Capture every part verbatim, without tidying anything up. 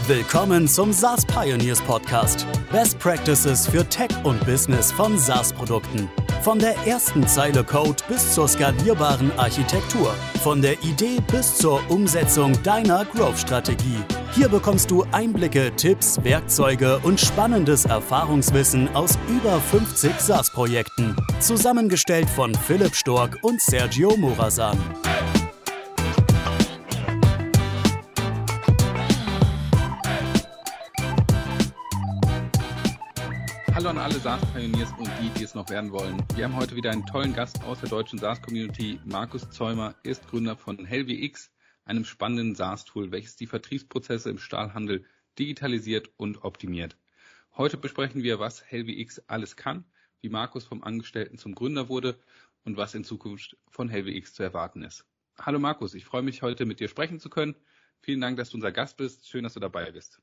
Willkommen zum SaaS Pioneers Podcast. Best Practices für Tech und Business von SaaS-Produkten. Von der ersten Zeile Code bis zur skalierbaren Architektur. Von der Idee bis zur Umsetzung deiner Growth-Strategie. Hier bekommst du Einblicke, Tipps, Werkzeuge und spannendes Erfahrungswissen aus über fünfzig SaaS-Projekten. Zusammengestellt von Philipp Stork und Sergio Morazan. Hallo an alle SaaS-Pioneers und die, die es noch werden wollen. Wir haben heute wieder einen tollen Gast aus der deutschen SaaS-Community. Markus Zeumer ist Gründer von HellWX, einem spannenden SaaS-Tool, welches die Vertriebsprozesse im Stahlhandel digitalisiert und optimiert. Heute besprechen wir, was HellWX alles kann, wie Markus vom Angestellten zum Gründer wurde und was in Zukunft von HellWX zu erwarten ist. Hallo Markus, ich freue mich, heute mit dir sprechen zu können. Vielen Dank, dass du unser Gast bist. Schön, dass du dabei bist.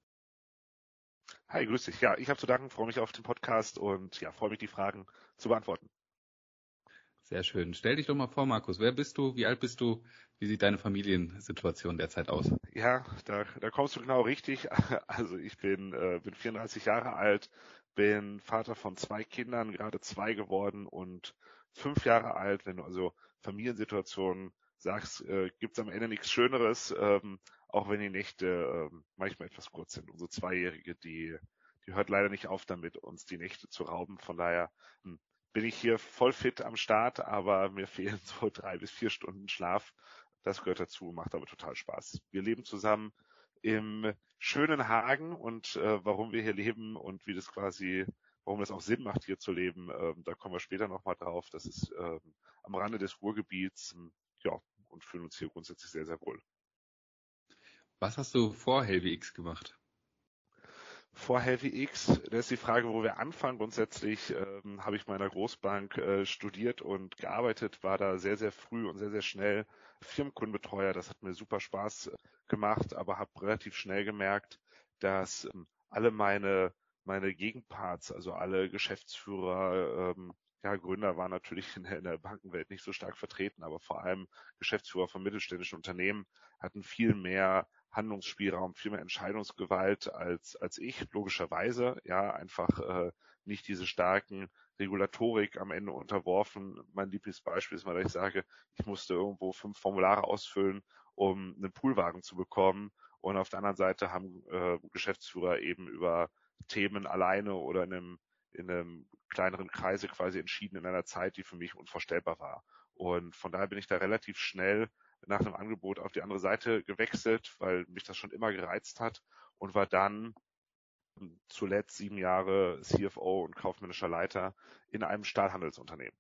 Hi, grüß dich. Ja, ich habe zu danken, freue mich auf den Podcast und ja, freue mich, die Fragen zu beantworten. Sehr schön. Stell dich doch mal vor, Markus. Wer bist du? Wie alt bist du? Wie sieht deine Familiensituation derzeit aus? Ja, da, da kommst du genau richtig. Also ich bin, äh, bin vierunddreißig Jahre alt, bin Vater von zwei Kindern, gerade zwei geworden und fünf Jahre alt. Wenn du also Familiensituationen sagst, äh, gibt es am Ende nichts Schöneres, ähm, auch wenn die Nächte äh, manchmal etwas kurz sind. Unsere Zweijährige, die, die hört leider nicht auf damit, uns die Nächte zu rauben. Von daher hm, bin ich hier voll fit am Start, aber mir fehlen so drei bis vier Stunden Schlaf. Das gehört dazu, macht aber total Spaß. Wir leben zusammen im schönen Hagen und äh, warum wir hier leben und wie das quasi, warum das auch Sinn macht, hier zu leben, äh, da kommen wir später nochmal drauf. Das ist äh, am Rande des Ruhrgebiets, ja, und fühlen uns hier grundsätzlich sehr, sehr wohl. Was hast du vor HellWX gemacht? Vor HellWX, da ist die Frage, wo wir anfangen. Grundsätzlich ähm, habe ich bei einer Großbank äh, studiert und gearbeitet, war da sehr, sehr früh und sehr, sehr schnell Firmenkundenbetreuer. Das hat mir super Spaß gemacht, aber habe relativ schnell gemerkt, dass ähm, alle meine meine Gegenparts, also alle Geschäftsführer, ähm, ja, Gründer waren natürlich in der, in der Bankenwelt nicht so stark vertreten, aber vor allem Geschäftsführer von mittelständischen Unternehmen hatten viel mehr Handlungsspielraum, viel mehr Entscheidungsgewalt als als ich, logischerweise, ja, einfach äh, nicht diese starken Regulatorik am Ende unterworfen. Mein Lieblingsbeispiel ist mal, dass ich sage, ich musste irgendwo fünf Formulare ausfüllen, um einen Poolwagen zu bekommen, und auf der anderen Seite haben äh, Geschäftsführer eben über Themen alleine oder in einem in einem kleineren Kreise quasi entschieden in einer Zeit, die für mich unvorstellbar war. Und von daher bin ich da relativ schnell nach einem Angebot auf die andere Seite gewechselt, weil mich das schon immer gereizt hat, und war dann zuletzt sieben Jahre C F O und kaufmännischer Leiter in einem Stahlhandelsunternehmen.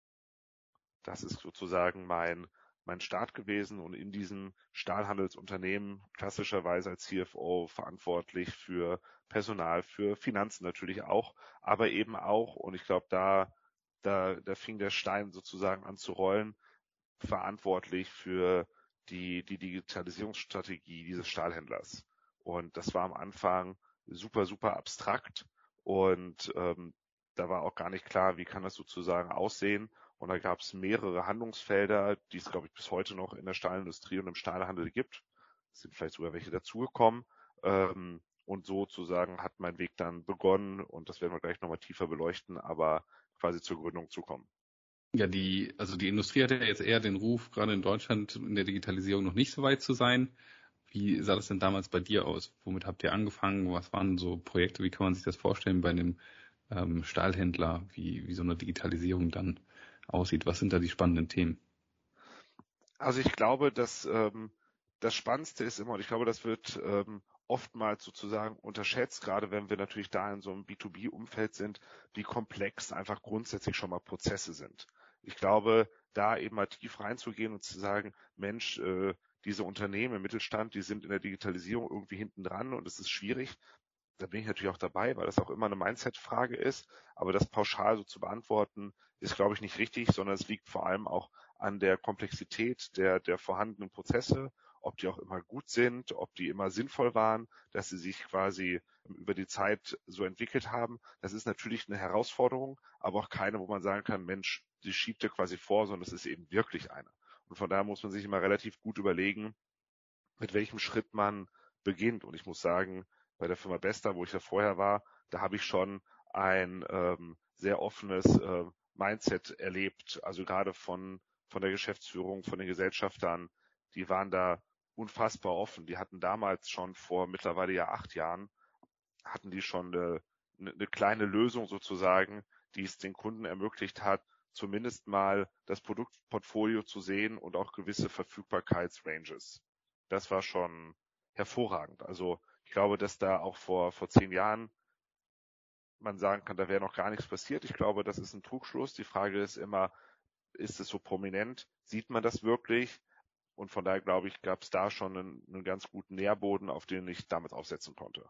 Das ist sozusagen mein mein Start gewesen, und in diesem Stahlhandelsunternehmen klassischerweise als C F O verantwortlich für Personal, für Finanzen natürlich auch, aber eben auch, und ich glaube, da, da, da fing der Stein sozusagen an zu rollen, verantwortlich für die, die Digitalisierungsstrategie dieses Stahlhändlers. Und das war am Anfang super, super abstrakt, und ähm, da war auch gar nicht klar, wie kann das sozusagen aussehen. Und da gab es mehrere Handlungsfelder, die es, glaube ich, bis heute noch in der Stahlindustrie und im Stahlhandel gibt. Es sind vielleicht sogar welche dazugekommen. Ähm, und sozusagen hat mein Weg dann begonnen, und das werden wir gleich nochmal tiefer beleuchten, aber quasi zur Gründung zu kommen. Ja, die, also die Industrie hat ja jetzt eher den Ruf, gerade in Deutschland in der Digitalisierung noch nicht so weit zu sein. Wie sah das denn damals bei dir aus? Womit habt ihr angefangen? Was waren so Projekte? Wie kann man sich das vorstellen bei einem ähm, Stahlhändler, wie, wie so eine Digitalisierung dann aussieht? Was sind da die spannenden Themen? Also ich glaube, dass ähm, das Spannendste ist immer, und ich glaube, das wird ähm, oftmals sozusagen unterschätzt, gerade wenn wir natürlich da in so einem B zwei B-Umfeld sind, wie komplex einfach grundsätzlich schon mal Prozesse sind. Ich glaube, da eben mal tief reinzugehen und zu sagen, Mensch, äh, diese Unternehmen im Mittelstand, die sind in der Digitalisierung irgendwie hinten dran und es ist schwierig. Da bin ich natürlich auch dabei, weil das auch immer eine Mindset-Frage ist. Aber das pauschal so zu beantworten, ist, glaube ich, nicht richtig, sondern es liegt vor allem auch an der Komplexität der, der vorhandenen Prozesse, ob die auch immer gut sind, ob die immer sinnvoll waren, dass sie sich quasi über die Zeit so entwickelt haben. Das ist natürlich eine Herausforderung, aber auch keine, wo man sagen kann, Mensch, die schiebt dir quasi vor, sondern es ist eben wirklich eine. Und von daher muss man sich immer relativ gut überlegen, mit welchem Schritt man beginnt. Und ich muss sagen, bei der Firma Besta, wo ich ja vorher war, da habe ich schon ein ähm, sehr offenes äh, Mindset erlebt. Also gerade von von der Geschäftsführung, von den Gesellschaftern, die waren da unfassbar offen. Die hatten damals schon vor mittlerweile ja acht Jahren, hatten die schon eine, eine kleine Lösung sozusagen, die es den Kunden ermöglicht hat, zumindest mal das Produktportfolio zu sehen und auch gewisse Verfügbarkeitsranges. Das war schon hervorragend. Also ich glaube, dass da auch vor vor zehn Jahren man sagen kann, da wäre noch gar nichts passiert. Ich glaube, das ist ein Trugschluss. Die Frage ist immer, ist es so prominent? Sieht man das wirklich? Und von daher, glaube ich, gab es da schon einen, einen ganz guten Nährboden, auf den ich damit aufsetzen konnte.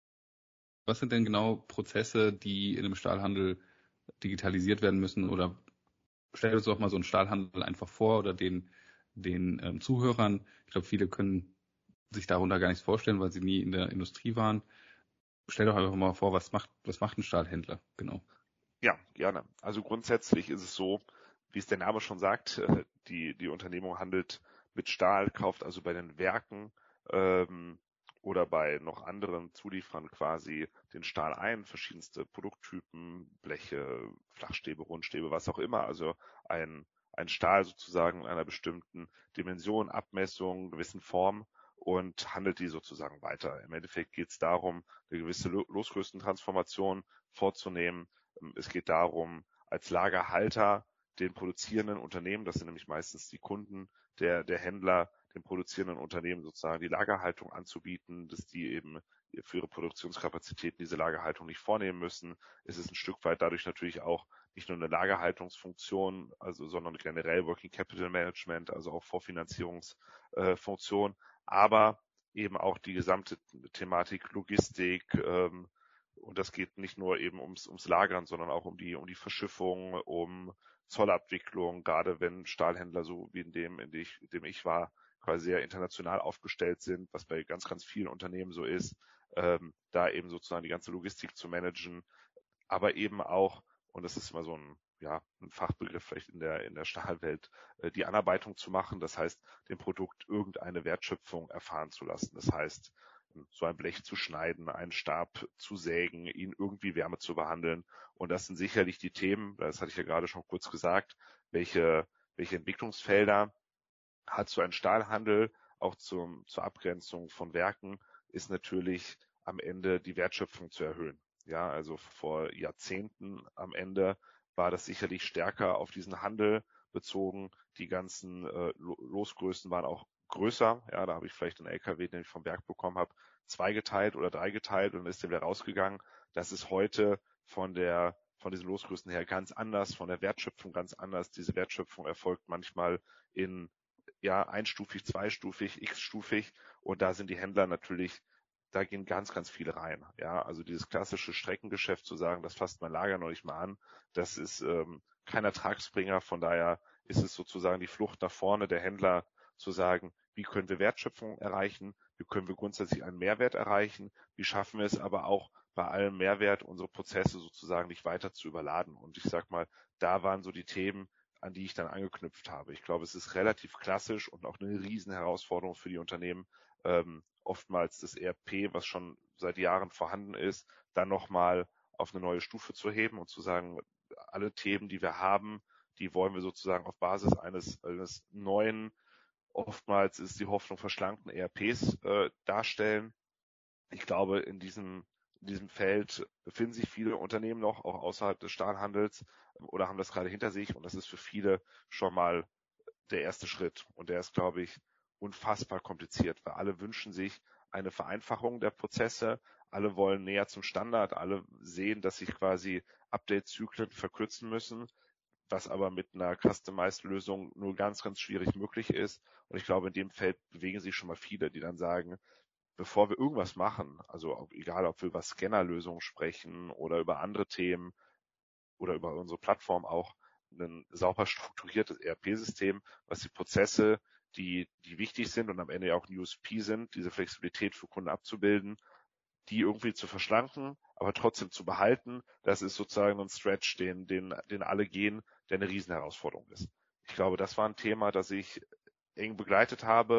Was sind denn genau Prozesse, die in einem Stahlhandel digitalisiert werden müssen? Oder stell uns doch mal so einen Stahlhandel einfach vor oder den, den ähm, Zuhörern. Ich glaube, viele können sich darunter gar nichts vorstellen, weil sie nie in der Industrie waren. Stell doch einfach mal vor, was macht, was macht ein Stahlhändler? Genau. Ja, gerne. Also grundsätzlich ist es so, wie es der Name schon sagt, die, die Unternehmung handelt mit Stahl, kauft also bei den Werken ähm, oder bei noch anderen Zulieferern quasi den Stahl ein, verschiedenste Produkttypen, Bleche, Flachstäbe, Rundstäbe, was auch immer. Also ein, ein Stahl sozusagen in einer bestimmten Dimension, Abmessung, gewissen Form und handelt die sozusagen weiter. Im Endeffekt geht es darum, eine gewisse Losgrößentransformation vorzunehmen. Es geht darum, als Lagerhalter den produzierenden Unternehmen, das sind nämlich meistens die Kunden der, der Händler, den produzierenden Unternehmen sozusagen die Lagerhaltung anzubieten, dass die eben für ihre Produktionskapazitäten diese Lagerhaltung nicht vornehmen müssen. Es ist ein Stück weit dadurch natürlich auch nicht nur eine Lagerhaltungsfunktion, also sondern generell Working Capital Management, also auch Vorfinanzierungsfunktion, aber eben auch die gesamte Thematik Logistik, ähm, und das geht nicht nur eben ums, ums Lagern, sondern auch um die, um die Verschiffung, um Zollabwicklung, gerade wenn Stahlhändler so wie in dem, in dem ich, in dem ich war, quasi sehr international aufgestellt sind, was bei ganz, ganz vielen Unternehmen so ist, ähm, da eben sozusagen die ganze Logistik zu managen, aber eben auch, und das ist immer so ein, ja, ein Fachbegriff vielleicht in der, in der Stahlwelt, äh, die Anarbeitung zu machen, das heißt, dem Produkt irgendeine Wertschöpfung erfahren zu lassen. Das heißt, so ein Blech zu schneiden, einen Stab zu sägen, ihn irgendwie Wärme zu behandeln. Und das sind sicherlich die Themen, das hatte ich ja gerade schon kurz gesagt, welche, welche Entwicklungsfelder hat so ein Stahlhandel, auch zum, zur Abgrenzung von Werken, ist natürlich am Ende die Wertschöpfung zu erhöhen. Ja, also vor Jahrzehnten am Ende war das sicherlich stärker auf diesen Handel bezogen. Die ganzen äh, Losgrößen waren auch größer. Ja, da habe ich vielleicht einen L K W, den ich vom Werk bekommen habe, zweigeteilt oder dreigeteilt und dann ist der wieder rausgegangen. Das ist heute von der von diesen Losgrößen her ganz anders, von der Wertschöpfung ganz anders. Diese Wertschöpfung erfolgt manchmal in ja einstufig, zweistufig, x-stufig und da sind die Händler natürlich, da gehen ganz, ganz viele rein. Ja, also dieses klassische Streckengeschäft zu sagen, das fasst mein Lager noch nicht mal an, das ist ähm, kein Ertragsbringer. Von daher ist es sozusagen die Flucht nach vorne der Händler zu sagen, wie können wir Wertschöpfung erreichen, wie können wir grundsätzlich einen Mehrwert erreichen, wie schaffen wir es aber auch bei allem Mehrwert unsere Prozesse sozusagen nicht weiter zu überladen. Und ich sag mal, da waren so die Themen, an die ich dann angeknüpft habe. Ich glaube, es ist relativ klassisch und auch eine riesen Herausforderung für die Unternehmen, ähm, oftmals das E R P, was schon seit Jahren vorhanden ist, dann nochmal auf eine neue Stufe zu heben und zu sagen, alle Themen, die wir haben, die wollen wir sozusagen auf Basis eines, eines neuen, oftmals ist die Hoffnung verschlankten E R Ps äh, darstellen. Ich glaube, in diesem, in diesem Feld befinden sich viele Unternehmen noch, auch außerhalb des Stahlhandels, oder haben das gerade hinter sich. Und das ist für viele schon mal der erste Schritt. Und der ist, glaube ich, unfassbar kompliziert, weil alle wünschen sich eine Vereinfachung der Prozesse. Alle wollen näher zum Standard. Alle sehen, dass sich quasi Update-Zyklen verkürzen müssen, was aber mit einer Customized-Lösung nur ganz, ganz schwierig möglich ist. Und ich glaube, in dem Feld bewegen sich schon mal viele, die dann sagen, bevor wir irgendwas machen, also egal, ob wir über Scannerlösungen sprechen oder über andere Themen oder über unsere Plattform auch, ein sauber strukturiertes E R P-System, was die Prozesse, die, die wichtig sind und am Ende ja auch ein U S P sind, diese Flexibilität für Kunden abzubilden, die irgendwie zu verschlanken, aber trotzdem zu behalten, das ist sozusagen ein Stretch, den, den, den alle gehen, der eine Riesenherausforderung ist. Ich glaube, das war ein Thema, das ich eng begleitet habe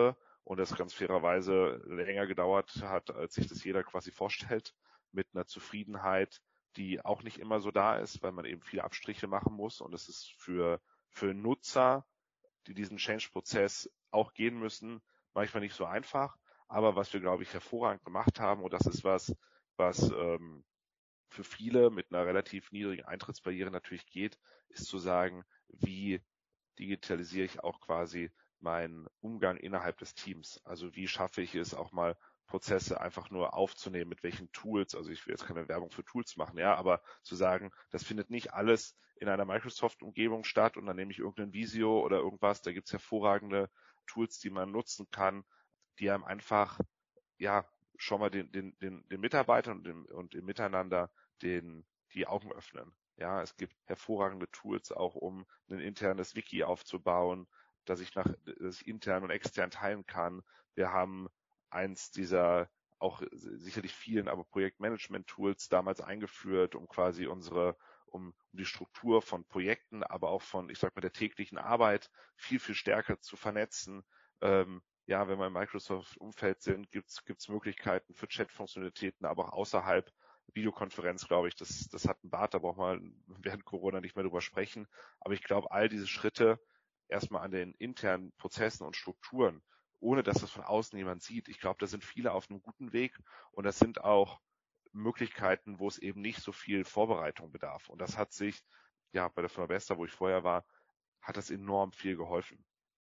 und das ganz fairerweise länger gedauert hat, als sich das jeder quasi vorstellt, mit einer Zufriedenheit, die auch nicht immer so da ist, weil man eben viele Abstriche machen muss und es ist für, für Nutzer, die diesen Change-Prozess auch gehen müssen, manchmal nicht so einfach, aber was wir, glaube ich, hervorragend gemacht haben, und das ist was, was ähm, für viele mit einer relativ niedrigen Eintrittsbarriere natürlich geht, ist zu sagen, wie digitalisiere ich auch quasi meinen Umgang innerhalb des Teams. Also wie schaffe ich es auch mal, Prozesse einfach nur aufzunehmen, mit welchen Tools, also ich will jetzt keine Werbung für Tools machen, ja, aber zu sagen, das findet nicht alles in einer Microsoft-Umgebung statt und dann nehme ich irgendein Visio oder irgendwas, da gibt's hervorragende Tools, die man nutzen kann, die einem einfach, ja, schon mal den, den, den, den Mitarbeitern und dem, und dem Miteinander den, die Augen öffnen. Ja, es gibt hervorragende Tools auch, um ein internes Wiki aufzubauen, dass ich nach, dass ich intern und extern teilen kann. Wir haben eins dieser auch sicherlich vielen, aber Projektmanagement-Tools damals eingeführt, um quasi unsere, um, um die Struktur von Projekten, aber auch von, ich sag mal, der täglichen Arbeit viel, viel stärker zu vernetzen. Ähm, ja, wenn wir im Microsoft-Umfeld sind, gibt's gibt's Möglichkeiten für Chat-Funktionalitäten, aber auch außerhalb. Videokonferenz, glaube ich, das, das hat einen Bart, da braucht man während Corona nicht mehr drüber sprechen. Aber ich glaube, all diese Schritte erstmal an den internen Prozessen und Strukturen, ohne dass das von außen jemand sieht, ich glaube, da sind viele auf einem guten Weg und das sind auch Möglichkeiten, wo es eben nicht so viel Vorbereitung bedarf. Und das hat sich, ja, bei der Firma Besta, wo ich vorher war, hat das enorm viel geholfen.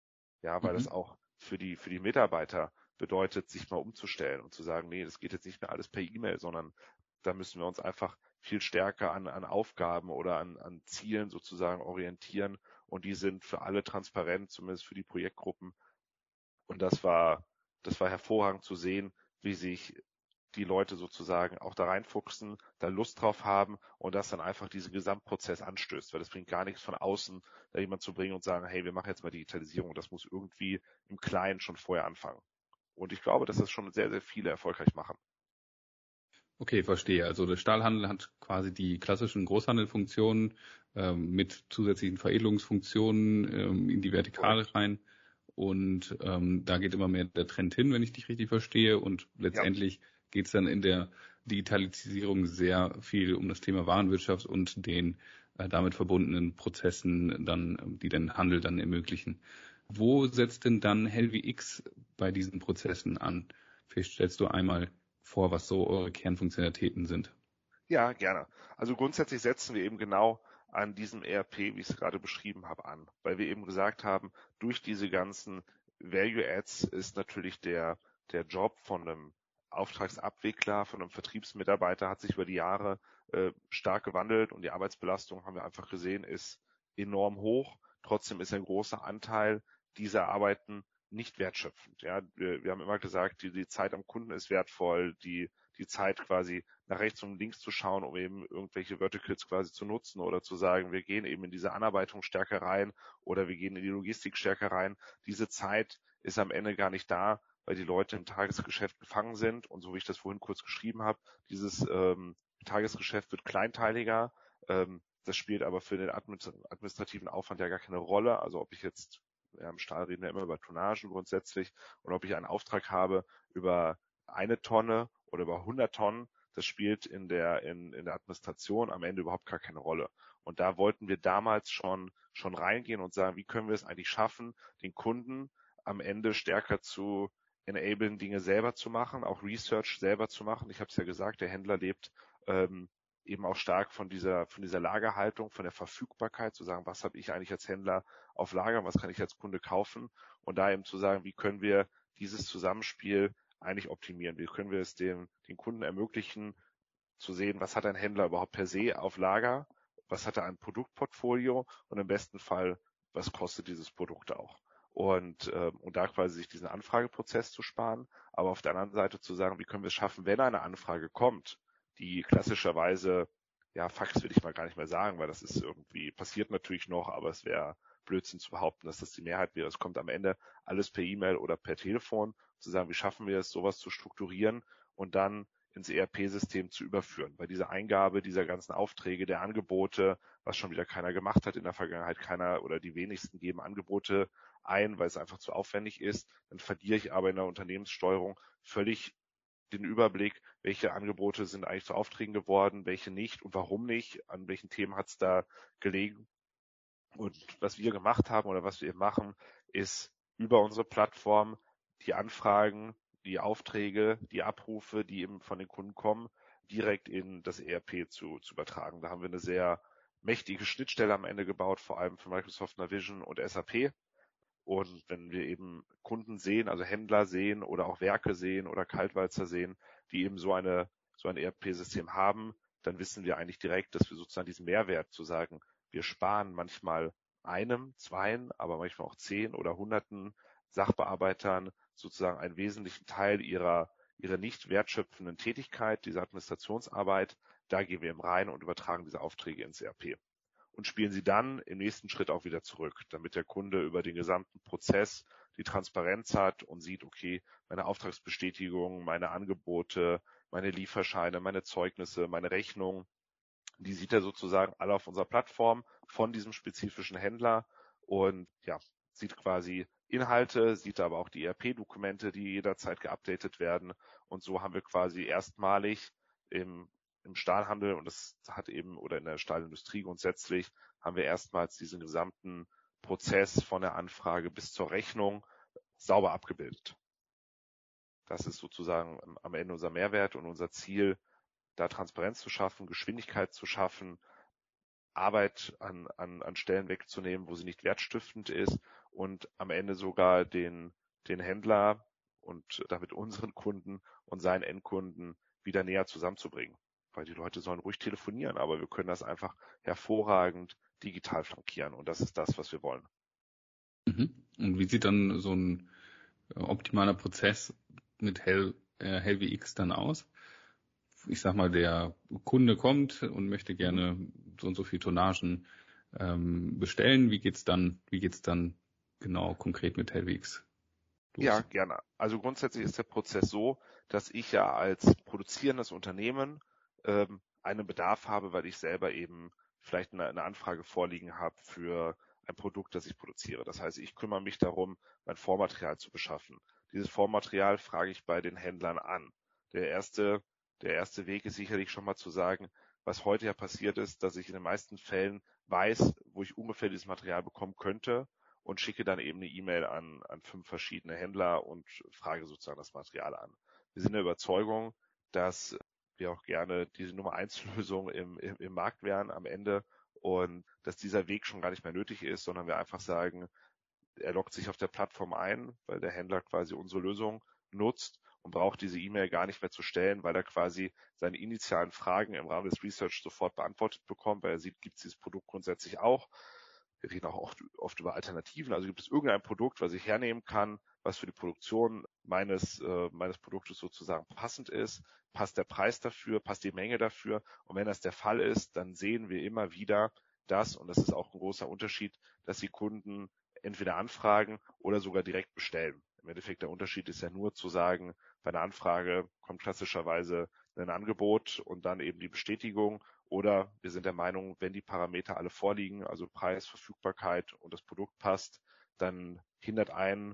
Ja, weil Mhm. das auch für die, für die Mitarbeiter bedeutet, sich mal umzustellen und zu sagen, nee, das geht jetzt nicht mehr alles per E-Mail, sondern da müssen wir uns einfach viel stärker an, an Aufgaben oder an, an Zielen sozusagen orientieren und die sind für alle transparent, zumindest für die Projektgruppen. Und das war, das war hervorragend zu sehen, wie sich die Leute sozusagen auch da reinfuchsen, da Lust drauf haben und das dann einfach diesen Gesamtprozess anstößt, weil das bringt gar nichts von außen, da jemand zu bringen und sagen, hey, wir machen jetzt mal Digitalisierung. Das muss irgendwie im Kleinen schon vorher anfangen. Und ich glaube, dass das schon sehr, sehr viele erfolgreich machen. Okay, verstehe. Also der Stahlhandel hat quasi die klassischen Großhandelfunktionen ähm, mit zusätzlichen Veredelungsfunktionen ähm, in die Vertikale Korrekt. rein. Und ähm, da geht immer mehr der Trend hin, wenn ich dich richtig verstehe. Und letztendlich ja. geht es dann in der Digitalisierung sehr viel um das Thema Warenwirtschaft und den äh, damit verbundenen Prozessen, dann, die den Handel dann ermöglichen. Wo setzt denn dann HelveX bei diesen Prozessen an? Vielleicht stellst du einmal vor, was so eure Kernfunktionalitäten sind. Ja, gerne. Also grundsätzlich setzen wir eben genau an diesem E R P, wie ich es gerade beschrieben habe, an, weil wir eben gesagt haben, durch diese ganzen Value Adds ist natürlich der, der Job von einem Auftragsabwickler, von einem Vertriebsmitarbeiter hat sich über die Jahre äh, stark gewandelt und die Arbeitsbelastung, haben wir einfach gesehen, ist enorm hoch. Trotzdem ist ein großer Anteil dieser Arbeiten nicht wertschöpfend. Ja, wir, wir haben immer gesagt, die, die Zeit am Kunden ist wertvoll, die die Zeit quasi nach rechts und links zu schauen, um eben irgendwelche Verticals quasi zu nutzen oder zu sagen, wir gehen eben in diese Anarbeitung stärker rein oder wir gehen in die Logistik stärker rein. Diese Zeit ist am Ende gar nicht da, weil die Leute im Tagesgeschäft gefangen sind und so wie ich das vorhin kurz geschrieben habe, dieses ähm, Tagesgeschäft wird kleinteiliger. Ähm, das spielt aber für den administrativen Aufwand ja gar keine Rolle. Also ob ich jetzt, ja, im Stahl reden wir immer über Tonnagen grundsätzlich und ob ich einen Auftrag habe über eine Tonne oder über hundert Tonnen, das spielt in der, in, in der Administration am Ende überhaupt gar keine Rolle. Und da wollten wir damals schon, schon reingehen und sagen, wie können wir es eigentlich schaffen, den Kunden am Ende stärker zu enablen, Dinge selber zu machen, auch Research selber zu machen. Ich habe es ja gesagt, der Händler lebt ähm, eben auch stark von dieser, von dieser Lagerhaltung, von der Verfügbarkeit, zu sagen, was habe ich eigentlich als Händler auf Lager, was kann ich als Kunde kaufen und da eben zu sagen, wie können wir dieses Zusammenspiel eigentlich optimieren? Wie können wir es den, den Kunden ermöglichen, zu sehen, was hat ein Händler überhaupt per se auf Lager, was hat er ein Produktportfolio und im besten Fall, was kostet dieses Produkt auch? Und, äh, und da quasi sich diesen Anfrageprozess zu sparen, aber auf der anderen Seite zu sagen, wie können wir es schaffen, wenn eine Anfrage kommt, die klassischerweise, ja, Fax will ich mal gar nicht mehr sagen, weil das ist irgendwie, passiert natürlich noch, aber es wäre Blödsinn zu behaupten, dass das die Mehrheit wäre. Es kommt am Ende alles per E-Mail oder per Telefon, zu sagen, wie schaffen wir es, sowas zu strukturieren und dann ins E R P-System zu überführen. Bei dieser Eingabe dieser ganzen Aufträge, der Angebote, was schon wieder keiner gemacht hat in der Vergangenheit, keiner oder die wenigsten geben Angebote ein, weil es einfach zu aufwendig ist, dann verliere ich aber in der Unternehmenssteuerung völlig den Überblick, welche Angebote sind eigentlich zu Aufträgen geworden, welche nicht und warum nicht, an welchen Themen hat es da gelegen. Und was wir gemacht haben oder was wir machen, ist über unsere Plattform die Anfragen, die Aufträge, die Abrufe, die eben von den Kunden kommen, direkt in das E R P zu, zu übertragen. Da haben wir eine sehr mächtige Schnittstelle am Ende gebaut, vor allem für Microsoft Navision und S A P. Und wenn wir eben Kunden sehen, also Händler sehen oder auch Werke sehen oder Kaltwalzer sehen, die eben so eine so ein E R P-System haben, dann wissen wir eigentlich direkt, dass wir sozusagen diesen Mehrwert zu sagen, wir sparen manchmal einem, zweien, aber manchmal auch zehn oder hunderten Sachbearbeitern sozusagen einen wesentlichen Teil ihrer ihrer nicht wertschöpfenden Tätigkeit, dieser Administrationsarbeit. Da gehen wir eben rein und übertragen diese Aufträge ins E R P und spielen sie dann im nächsten Schritt auch wieder zurück, damit der Kunde über den gesamten Prozess die Transparenz hat und sieht, okay, meine Auftragsbestätigung, meine Angebote, meine Lieferscheine, meine Zeugnisse, meine Rechnung, die sieht er sozusagen alle auf unserer Plattform von diesem spezifischen Händler und ja, sieht quasi Inhalte, sieht aber auch die E R P-Dokumente, die jederzeit geupdatet werden. Und so haben wir quasi erstmalig im, im Stahlhandel, und das hat eben, oder in der Stahlindustrie grundsätzlich, haben wir erstmals diesen gesamten Prozess von der Anfrage bis zur Rechnung sauber abgebildet. Das ist sozusagen am Ende unser Mehrwert und unser Ziel, da Transparenz zu schaffen, Geschwindigkeit zu schaffen, Arbeit an, an, an Stellen wegzunehmen, wo sie nicht wertstiftend ist und am Ende sogar den, den Händler und damit unseren Kunden und seinen Endkunden wieder näher zusammenzubringen. Weil die Leute sollen ruhig telefonieren, aber wir können das einfach hervorragend digital flankieren und das ist das, was wir wollen. Mhm. Und wie sieht dann so ein optimaler Prozess mit Hell, äh, HellWX dann aus? Ich sag mal, der Kunde kommt und möchte gerne so und so viel Tonnagen ähm, bestellen. Wie geht's dann, wie geht's dann genau konkret mit HellWX los? Ja, gerne. Also grundsätzlich ist der Prozess so, dass ich ja als produzierendes Unternehmen ähm, einen Bedarf habe, weil ich selber eben vielleicht eine, eine Anfrage vorliegen habe für ein Produkt, das ich produziere. Das heißt, ich kümmere mich darum, mein Vormaterial zu beschaffen. Dieses Vormaterial frage ich bei den Händlern an. Der erste Der erste Weg ist sicherlich schon mal zu sagen, was heute ja passiert ist, dass ich in den meisten Fällen weiß, wo ich ungefähr dieses Material bekommen könnte und schicke dann eben eine E-Mail an, an fünf verschiedene Händler und frage sozusagen das Material an. Wir sind der Überzeugung, dass wir auch gerne diese Nummer eins Lösung im, im, im Markt wären am Ende und dass dieser Weg schon gar nicht mehr nötig ist, sondern wir einfach sagen, er loggt sich auf der Plattform ein, weil der Händler quasi unsere Lösung nutzt und braucht diese E-Mail gar nicht mehr zu stellen, weil er quasi seine initialen Fragen im Rahmen des Research sofort beantwortet bekommt, weil er sieht, gibt es dieses Produkt grundsätzlich auch. Wir reden auch oft, oft über Alternativen, also gibt es irgendein Produkt, was ich hernehmen kann, was für die Produktion meines, äh, meines Produktes sozusagen passend ist, passt der Preis dafür, passt die Menge dafür und wenn das der Fall ist, dann sehen wir immer wieder das, und das ist auch ein großer Unterschied, dass die Kunden entweder anfragen oder sogar direkt bestellen. Im Endeffekt der Unterschied ist ja nur zu sagen, bei einer Anfrage kommt klassischerweise ein Angebot und dann eben die Bestätigung oder wir sind der Meinung, wenn die Parameter alle vorliegen, also Preis, Verfügbarkeit und das Produkt passt, dann hindert ein,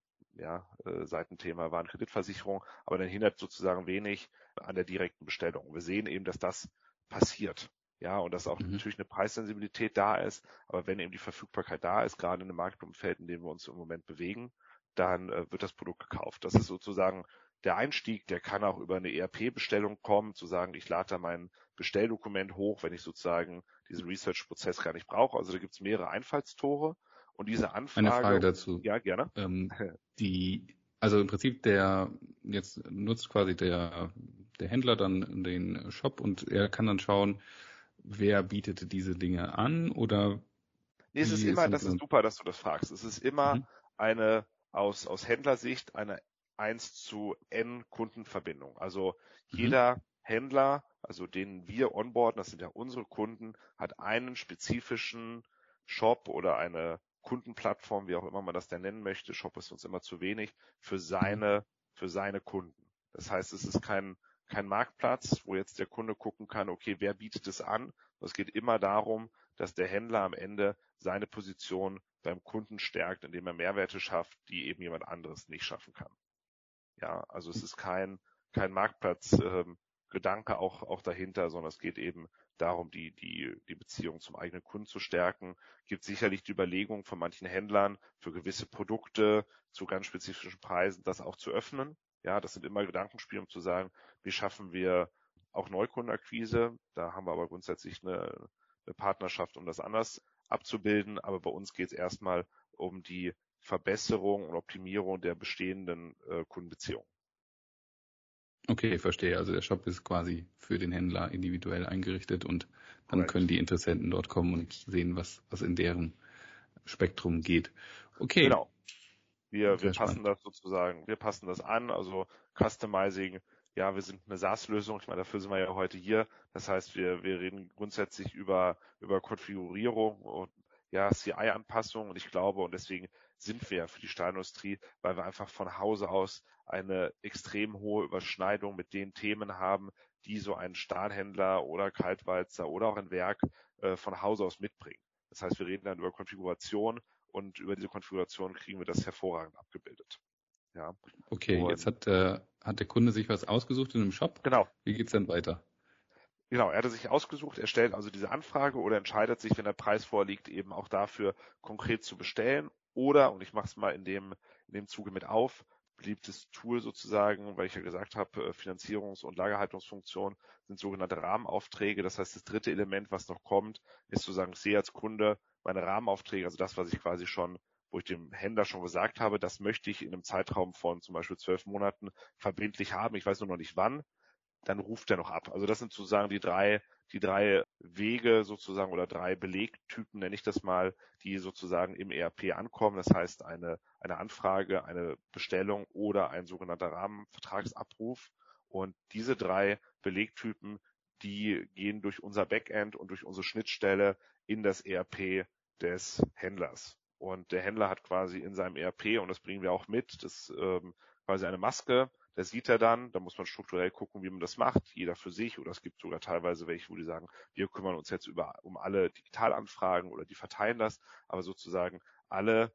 ja, äh, Seitenthema war eine Kreditversicherung, aber dann hindert sozusagen wenig an der direkten Bestellung. Wir sehen eben, dass das passiert. Ja, und dass auch mhm. natürlich eine Preissensibilität da ist, aber wenn eben die Verfügbarkeit da ist, gerade in dem Marktumfeld, in dem wir uns im Moment bewegen, dann äh, wird das Produkt gekauft. Das ist sozusagen der Einstieg, der kann auch über eine E R P-Bestellung kommen, zu sagen, ich lade da mein Bestelldokument hoch, wenn ich sozusagen diesen Research-Prozess gar nicht brauche. Also da gibt es mehrere Einfallstore und diese Anfrage... Eine Frage dazu. Ja, gerne. Ähm, die, also im Prinzip der, jetzt nutzt quasi der, der Händler dann den Shop und er kann dann schauen, wer bietet diese Dinge an oder... Nee, es ist immer, das ist super, dass du das fragst. Es ist immer mhm. eine, aus, aus Händlersicht, eine eins zu N Kundenverbindung. Also mhm. jeder Händler, also den wir onboarden, das sind ja unsere Kunden, hat einen spezifischen Shop oder eine Kundenplattform, wie auch immer man das denn nennen möchte. Shop ist uns immer zu wenig, für seine, für seine Kunden. Das heißt, es ist kein, kein Marktplatz, wo jetzt der Kunde gucken kann, okay, wer bietet es an? Es geht immer darum, dass der Händler am Ende seine Position beim Kunden stärkt, indem er Mehrwerte schafft, die eben jemand anderes nicht schaffen kann. Ja, also es ist kein, kein Marktplatzgedanke ähm, auch, auch dahinter, sondern es geht eben darum, die, die, die Beziehung zum eigenen Kunden zu stärken. Gibt sicherlich die Überlegung von manchen Händlern, für gewisse Produkte zu ganz spezifischen Preisen das auch zu öffnen. Ja, das sind immer Gedankenspiele, um zu sagen, wie schaffen wir auch Neukundenakquise. Da haben wir aber grundsätzlich eine, eine Partnerschaft, um das anders abzubilden. Aber bei uns geht es erstmal um die Verbesserung und Optimierung der bestehenden äh, Kundenbeziehungen. Okay, verstehe. Also der Shop ist quasi für den Händler individuell eingerichtet und dann Correct. können die Interessenten dort kommen und sehen, was, was in deren Spektrum geht. Okay. Genau. Wir, wir passen spannend. das sozusagen, wir passen das an, also Customizing, ja, wir sind eine SaaS-Lösung, ich meine, dafür sind wir ja heute hier. Das heißt, wir, wir reden grundsätzlich über, über Konfigurierung und ja, C I-Anpassung und ich glaube, und deswegen sind wir ja für die Stahlindustrie, weil wir einfach von Hause aus eine extrem hohe Überschneidung mit den Themen haben, die so ein Stahlhändler oder Kaltwalzer oder auch ein Werk äh, von Hause aus mitbringen. Das heißt, wir reden dann über Konfiguration und über diese Konfiguration kriegen wir das hervorragend abgebildet. Ja. Okay, und jetzt hat, äh, hat der Kunde sich was ausgesucht in einem Shop. Genau. Wie geht's dann weiter? Genau, er hatte sich ausgesucht, er stellt also diese Anfrage oder entscheidet sich, wenn der Preis vorliegt, eben auch dafür konkret zu bestellen. Oder, und ich mache es mal in dem, in dem Zuge mit auf, beliebtes Tool sozusagen, weil ich ja gesagt habe, Finanzierungs- und Lagerhaltungsfunktion sind sogenannte Rahmenaufträge. Das heißt, das dritte Element, was noch kommt, ist zu sagen, ich sehe als Kunde meine Rahmenaufträge, also das, was ich quasi schon, wo ich dem Händler schon gesagt habe, das möchte ich in einem Zeitraum von zum Beispiel zwölf Monaten verbindlich haben. Ich weiß nur noch nicht wann. Dann ruft er noch ab. Also das sind sozusagen die drei, die drei Wege sozusagen oder drei Belegtypen, nenne ich das mal, die sozusagen im E R P ankommen. Das heißt eine, eine Anfrage, eine Bestellung oder ein sogenannter Rahmenvertragsabruf. Und diese drei Belegtypen, die gehen durch unser Backend und durch unsere Schnittstelle in das E R P des Händlers. Und der Händler hat quasi in seinem E R P, und das bringen wir auch mit, das ähm, quasi eine Maske. Das sieht er dann, da muss man strukturell gucken, wie man das macht, jeder für sich, oder es gibt sogar teilweise welche, wo die sagen, wir kümmern uns jetzt über um alle Digitalanfragen oder die verteilen das, aber sozusagen alle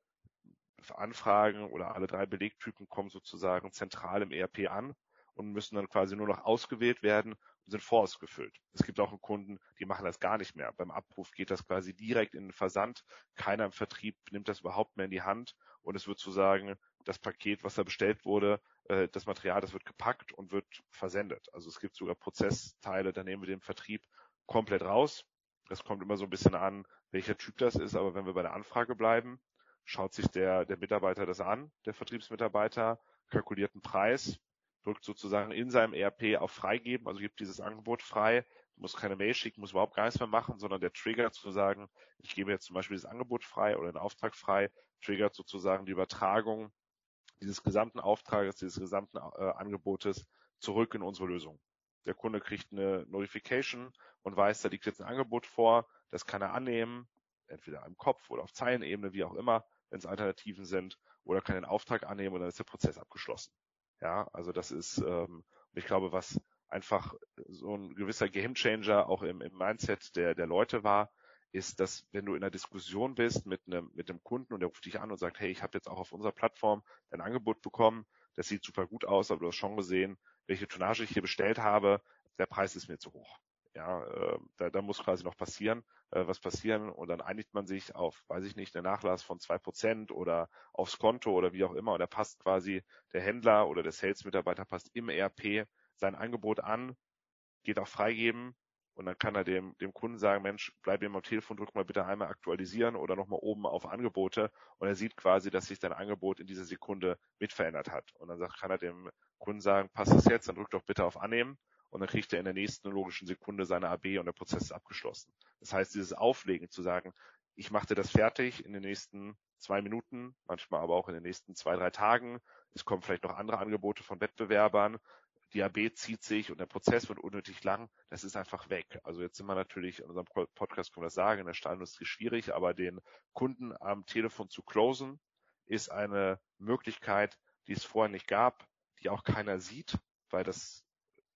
Anfragen oder alle drei Belegtypen kommen sozusagen zentral im E R P an und müssen dann quasi nur noch ausgewählt werden und sind vorausgefüllt. Es gibt auch einen Kunden, die machen das gar nicht mehr. Beim Abruf geht das quasi direkt in den Versand. Keiner im Vertrieb nimmt das überhaupt mehr in die Hand und es wird sozusagen das Paket, was da bestellt wurde, das Material, das wird gepackt und wird versendet. Also es gibt sogar Prozessteile, da nehmen wir den Vertrieb komplett raus. Das kommt immer so ein bisschen an, welcher Typ das ist, aber wenn wir bei der Anfrage bleiben, schaut sich der, der Mitarbeiter das an, der Vertriebsmitarbeiter, kalkuliert einen Preis, drückt sozusagen in seinem E R P auf Freigeben, also gibt dieses Angebot frei, muss keine Mail schicken, muss überhaupt gar nichts mehr machen, sondern der triggert zu sagen, ich gebe jetzt zum Beispiel das Angebot frei oder den Auftrag frei, triggert sozusagen die Übertragung dieses gesamten Auftrages, dieses gesamten äh, Angebotes zurück in unsere Lösung. Der Kunde kriegt eine Notification und weiß, da liegt jetzt ein Angebot vor, das kann er annehmen, entweder im Kopf oder auf Zeilenebene, wie auch immer, wenn es Alternativen sind, oder kann den Auftrag annehmen und dann ist der Prozess abgeschlossen. Ja, also das ist, ähm, ich glaube, was einfach so ein gewisser Gamechanger auch im, im Mindset der, der Leute war, ist, dass wenn du in einer Diskussion bist mit einem, mit einem Kunden und der ruft dich an und sagt, hey, ich habe jetzt auch auf unserer Plattform ein Angebot bekommen, das sieht super gut aus, aber du hast schon gesehen, welche Tonnage ich hier bestellt habe, der Preis ist mir zu hoch. Ja, äh, da, da muss quasi noch passieren, äh, was passieren und dann einigt man sich auf, weiß ich nicht, einen Nachlass von zwei Prozent oder aufs Konto oder wie auch immer und da passt quasi der Händler oder der Sales-Mitarbeiter passt im E R P sein Angebot an, geht auf Freigeben und dann kann er dem, dem Kunden sagen, Mensch, bleib eben am Telefon, drück mal bitte einmal aktualisieren oder nochmal oben auf Angebote und er sieht quasi, dass sich dein Angebot in dieser Sekunde mit verändert hat und dann kann er dem Kunden sagen, passt das jetzt, dann drück doch bitte auf Annehmen. Und dann kriegt er in der nächsten logischen Sekunde seine A B und der Prozess ist abgeschlossen. Das heißt, dieses Auflegen zu sagen, ich mache dir das fertig in den nächsten zwei Minuten, manchmal aber auch in den nächsten zwei, drei Tagen. Es kommen vielleicht noch andere Angebote von Wettbewerbern. Die A B zieht sich und der Prozess wird unnötig lang. Das ist einfach weg. Also jetzt sind wir natürlich, in unserem Podcast können wir das sagen, in der Stahlindustrie schwierig, aber den Kunden am Telefon zu closen, ist eine Möglichkeit, die es vorher nicht gab, die auch keiner sieht, weil das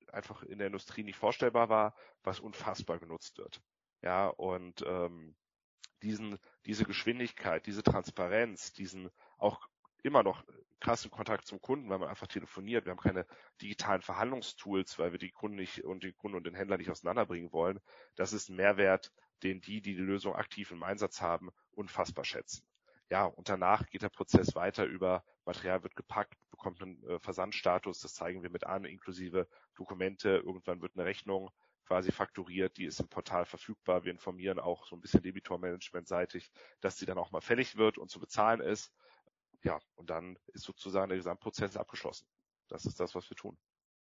einfach in der Industrie nicht vorstellbar war, was unfassbar genutzt wird. Ja, und ähm, diesen, diese Geschwindigkeit, diese Transparenz, diesen auch immer noch krassen Kontakt zum Kunden, weil man einfach telefoniert. Wir haben keine digitalen Verhandlungstools, weil wir die Kunden nicht und die Kunden und den Händler nicht auseinanderbringen wollen. Das ist ein Mehrwert, den die, die die Lösung aktiv im Einsatz haben, unfassbar schätzen. Ja, und danach geht der Prozess weiter über Material wird gepackt, bekommt einen äh, Versandstatus, das zeigen wir mit an, inklusive Dokumente. Irgendwann wird eine Rechnung quasi fakturiert, die ist im Portal verfügbar. Wir informieren auch so ein bisschen Debitormanagement-seitig, dass die dann auch mal fällig wird und zu bezahlen ist. Ja, und dann ist sozusagen der Gesamtprozess abgeschlossen. Das ist das, was wir tun.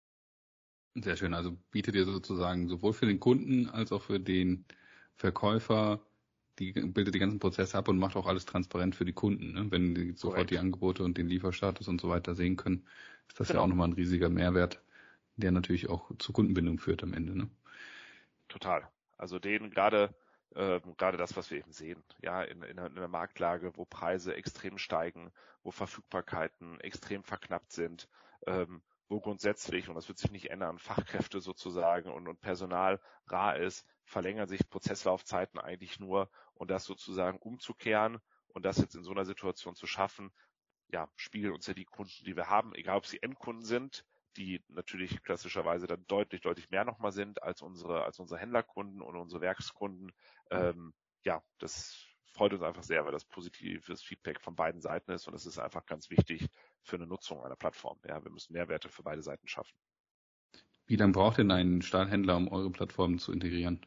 Sehr schön. Also bietet ihr sozusagen sowohl für den Kunden als auch für den Verkäufer, die bildet die ganzen Prozesse ab und macht auch alles transparent für die Kunden. Ne? Wenn die sofort Correct. die Angebote und den Lieferstatus und so weiter sehen können, ist das Genau. ja auch nochmal ein riesiger Mehrwert, der natürlich auch zur Kundenbindung führt am Ende. Ne? Total. Also den gerade äh, gerade das, was wir eben sehen, ja, in, in, einer, in einer Marktlage, wo Preise extrem steigen, wo Verfügbarkeiten extrem verknappt sind, ähm, wo grundsätzlich, und das wird sich nicht ändern, Fachkräfte sozusagen und, und Personal rar ist, verlängern sich Prozesslaufzeiten eigentlich nur, und das sozusagen umzukehren und das jetzt in so einer Situation zu schaffen, ja, spiegeln uns ja die Kunden, die wir haben, egal ob sie Endkunden sind, die natürlich klassischerweise dann deutlich, deutlich mehr nochmal sind als unsere, als unsere Händlerkunden und unsere Werkskunden. Ähm, ja, das freut uns einfach sehr, weil das positives Feedback von beiden Seiten ist, und es ist einfach ganz wichtig für eine Nutzung einer Plattform. Ja, wir müssen Mehrwerte für beide Seiten schaffen. Wie lange braucht denn ein Stahlhändler, um eure Plattform zu integrieren?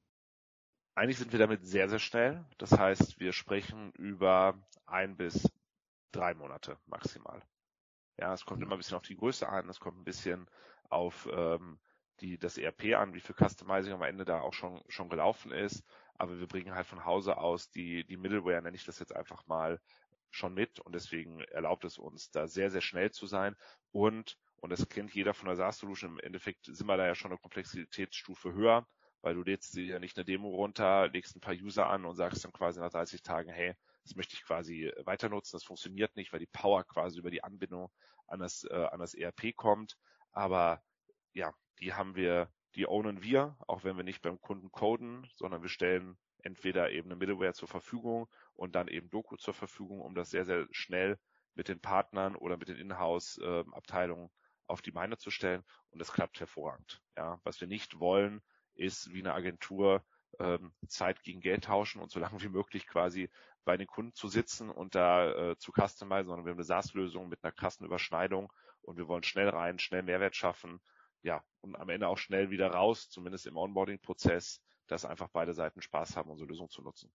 Eigentlich sind wir damit sehr, sehr schnell. Das heißt, wir sprechen über ein bis drei Monate maximal. Ja, es kommt immer ein bisschen auf die Größe an, es kommt ein bisschen auf ähm, die, das E R P an, wie viel Customizing am Ende da auch schon, schon gelaufen ist. Aber wir bringen halt von Hause aus die, die Middleware, nenne ich das jetzt einfach mal, schon mit, und deswegen erlaubt es uns, da sehr, sehr schnell zu sein. Und, und das kennt jeder von der SaaS-Solution, im Endeffekt sind wir da ja schon eine Komplexitätsstufe höher, weil du lädst dir ja nicht eine Demo runter, legst ein paar User an und sagst dann quasi nach dreißig Tagen, hey, das möchte ich quasi weiter nutzen. Das funktioniert nicht, weil die Power quasi über die Anbindung an das, äh, an das E R P kommt. Aber ja, die haben wir, die ownen wir, auch wenn wir nicht beim Kunden coden, sondern wir stellen entweder eben eine Middleware zur Verfügung und dann eben Doku zur Verfügung, um das sehr, sehr schnell mit den Partnern oder mit den Inhouse-Abteilungen auf die Beine zu stellen. Und das klappt hervorragend. Ja, was wir nicht wollen, ist wie eine Agentur ähm, Zeit gegen Geld tauschen und so lange wie möglich quasi bei den Kunden zu sitzen und da äh, zu customizen, sondern wir haben eine SaaS-Lösung mit einer krassen Überschneidung, und wir wollen schnell rein, schnell Mehrwert schaffen, ja, und am Ende auch schnell wieder raus, zumindest im Onboarding-Prozess, dass einfach beide Seiten Spaß haben, unsere Lösung zu nutzen.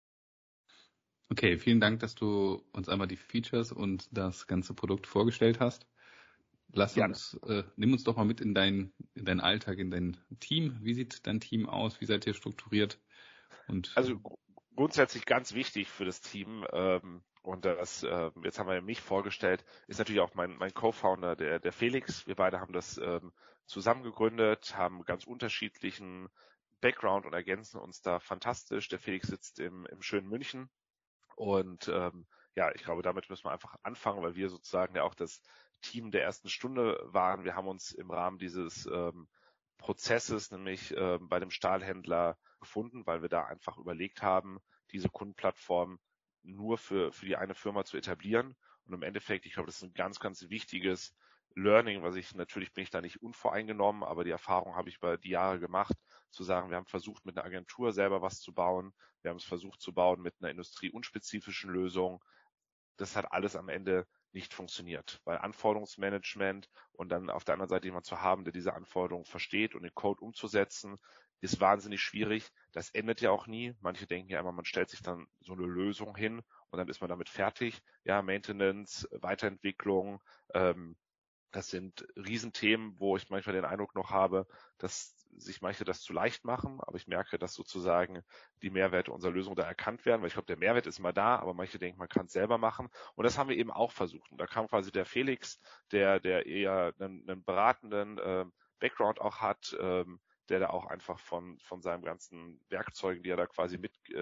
Okay, vielen Dank, dass du uns einmal die Features und das ganze Produkt vorgestellt hast. Lass Gerne. uns, äh, nimm uns doch mal mit in dein, in deinen Alltag, in dein Team. Wie sieht dein Team aus? Wie seid ihr strukturiert? Und Also gr- grundsätzlich ganz wichtig für das Team, ähm, und das, äh, jetzt haben wir mich vorgestellt, ist natürlich auch mein, mein Co-Founder, der, der Felix. Wir beide haben das ähm, zusammen gegründet, haben ganz unterschiedlichen Background und ergänzen uns da fantastisch. Der Felix sitzt im, im schönen München, und ähm, ja, ich glaube, damit müssen wir einfach anfangen, weil wir sozusagen ja auch das Team der ersten Stunde waren. Wir haben uns im Rahmen dieses ähm, Prozesses, nämlich äh, bei dem Stahlhändler, gefunden, weil wir da einfach überlegt haben, diese Kundenplattform nur für, für die eine Firma zu etablieren. Und im Endeffekt, ich glaube, das ist ein ganz, ganz wichtiges Learning, was ich, natürlich bin ich da nicht unvoreingenommen, aber die Erfahrung habe ich über die Jahre gemacht, zu sagen, wir haben versucht, mit einer Agentur selber was zu bauen. Wir haben es versucht zu bauen mit einer industrieunspezifischen Lösung. Das hat alles am Ende nicht funktioniert, weil Anforderungsmanagement und dann auf der anderen Seite jemand zu haben, der diese Anforderungen versteht und den Code umzusetzen, ist wahnsinnig schwierig. Das endet ja auch nie. Manche denken ja immer, man stellt sich dann so eine Lösung hin und dann ist man damit fertig. Ja, Maintenance, Weiterentwicklung, ähm, das sind Riesenthemen, wo ich manchmal den Eindruck noch habe, dass sich manche das zu leicht machen, aber ich merke, dass sozusagen die Mehrwerte unserer Lösung da erkannt werden, weil ich glaube, der Mehrwert ist immer da, aber manche denken, man kann es selber machen, und das haben wir eben auch versucht. Und da kam quasi der Felix, der der eher einen, einen beratenden äh, Background auch hat, ähm, der da auch einfach von von seinen ganzen Werkzeugen, die er da quasi mit äh,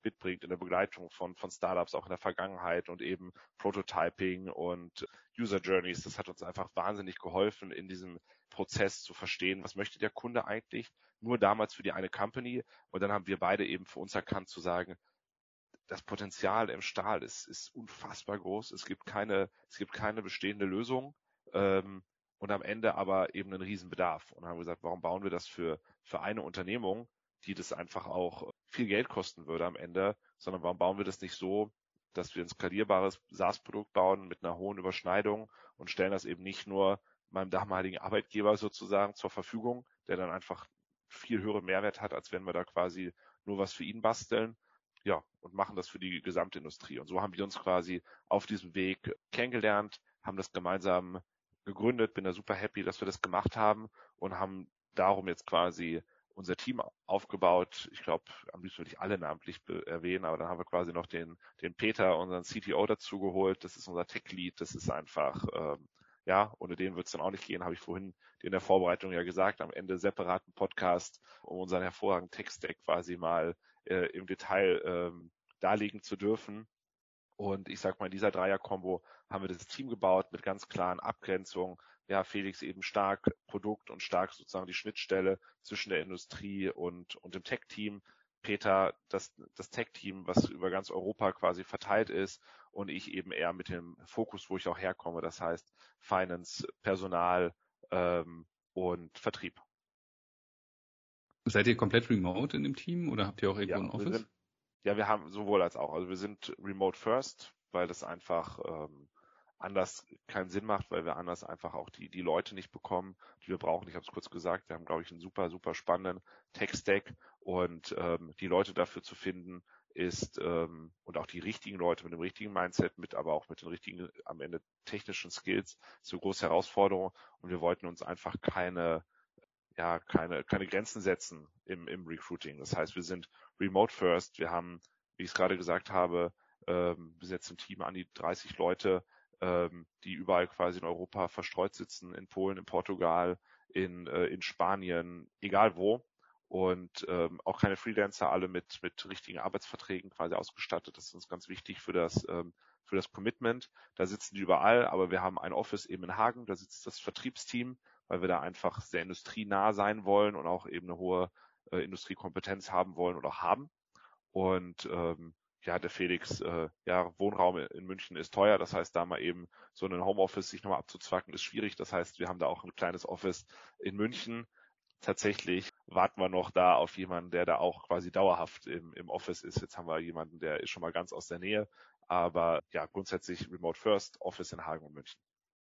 mitbringt in der Begleitung von, von Startups auch in der Vergangenheit und eben Prototyping und User Journeys. Das hat uns einfach wahnsinnig geholfen, in diesem Prozess zu verstehen, was möchte der Kunde eigentlich, nur damals für die eine Company. Und dann haben wir beide eben für uns erkannt zu sagen, das Potenzial im Stahl ist, ist unfassbar groß. Es gibt keine, es gibt keine bestehende Lösung. Ähm, und am Ende aber eben einen Riesenbedarf. Und dann haben wir gesagt, warum bauen wir das für, für eine Unternehmung, die das einfach auch viel Geld kosten würde am Ende, sondern warum bauen wir das nicht so, dass wir ein skalierbares SaaS-Produkt bauen mit einer hohen Überschneidung und stellen das eben nicht nur meinem damaligen Arbeitgeber sozusagen zur Verfügung, der dann einfach viel höheren Mehrwert hat, als wenn wir da quasi nur was für ihn basteln, ja, und machen das für die gesamte Industrie. Und so haben wir uns quasi auf diesem Weg kennengelernt, haben das gemeinsam gegründet, bin da super happy, dass wir das gemacht haben und haben darum jetzt quasi unser Team aufgebaut. Ich glaube, am liebsten würde ich alle namentlich erwähnen, aber dann haben wir quasi noch den, den Peter, unseren C T O, dazu geholt. Das ist unser Tech-Lead. Das ist einfach, ähm, ja, ohne den wird es dann auch nicht gehen, habe ich vorhin in der Vorbereitung ja gesagt, am Ende separaten Podcast, um unseren hervorragenden Tech-Stack quasi mal äh, im Detail ähm, darlegen zu dürfen. Und ich sag mal, in dieser Dreier-Kombo haben wir das Team gebaut mit ganz klaren Abgrenzungen. Ja, Felix eben stark Produkt und stark sozusagen die Schnittstelle zwischen der Industrie und, und dem Tech-Team. Peter, das, das Tech-Team, was über ganz Europa quasi verteilt ist, und ich eben eher mit dem Fokus, wo ich auch herkomme, das heißt Finance, Personal ähm, und Vertrieb. Seid ihr komplett remote in dem Team oder habt ihr auch irgendwo Ja, ein Office? Wir sind, ja, wir haben sowohl als auch. Also wir sind remote first, weil das einfach ähm, anders keinen Sinn macht, weil wir anders einfach auch die die Leute nicht bekommen, die wir brauchen. Ich habe es kurz gesagt, wir haben, glaube ich, einen super, super spannenden Tech-Stack und ähm, die Leute dafür zu finden ist ähm, und auch die richtigen Leute mit dem richtigen Mindset, mit aber auch mit den richtigen am Ende technischen Skills, ist eine große Herausforderung und wir wollten uns einfach keine ja keine keine Grenzen setzen im im Recruiting. Das heißt, wir sind remote first. Wir haben, wie ich es gerade gesagt habe, ähm, wir sind jetzt im Team an die dreißig Leute, ähm, die überall quasi in Europa verstreut sitzen, in Polen, in Portugal, in äh, in Spanien, egal wo. Und ähm, auch keine Freelancer, alle mit mit richtigen Arbeitsverträgen quasi ausgestattet. Das ist uns ganz wichtig für das ähm, für das Commitment. Da sitzen die überall, aber wir haben ein Office eben in Hagen, da sitzt das Vertriebsteam, weil wir da einfach sehr industrienah sein wollen und auch eben eine hohe äh, Industriekompetenz haben wollen oder haben. Und ähm, ja, der Felix, äh, ja, Wohnraum in München ist teuer, das heißt, da mal eben so ein Homeoffice sich nochmal abzuzwacken, ist schwierig. Das heißt, wir haben da auch ein kleines Office in München. Tatsächlich warten wir noch da auf jemanden, der da auch quasi dauerhaft im, im Office ist. Jetzt haben wir jemanden, der ist schon mal ganz aus der Nähe, aber ja, grundsätzlich Remote First, Office in Hagen und München.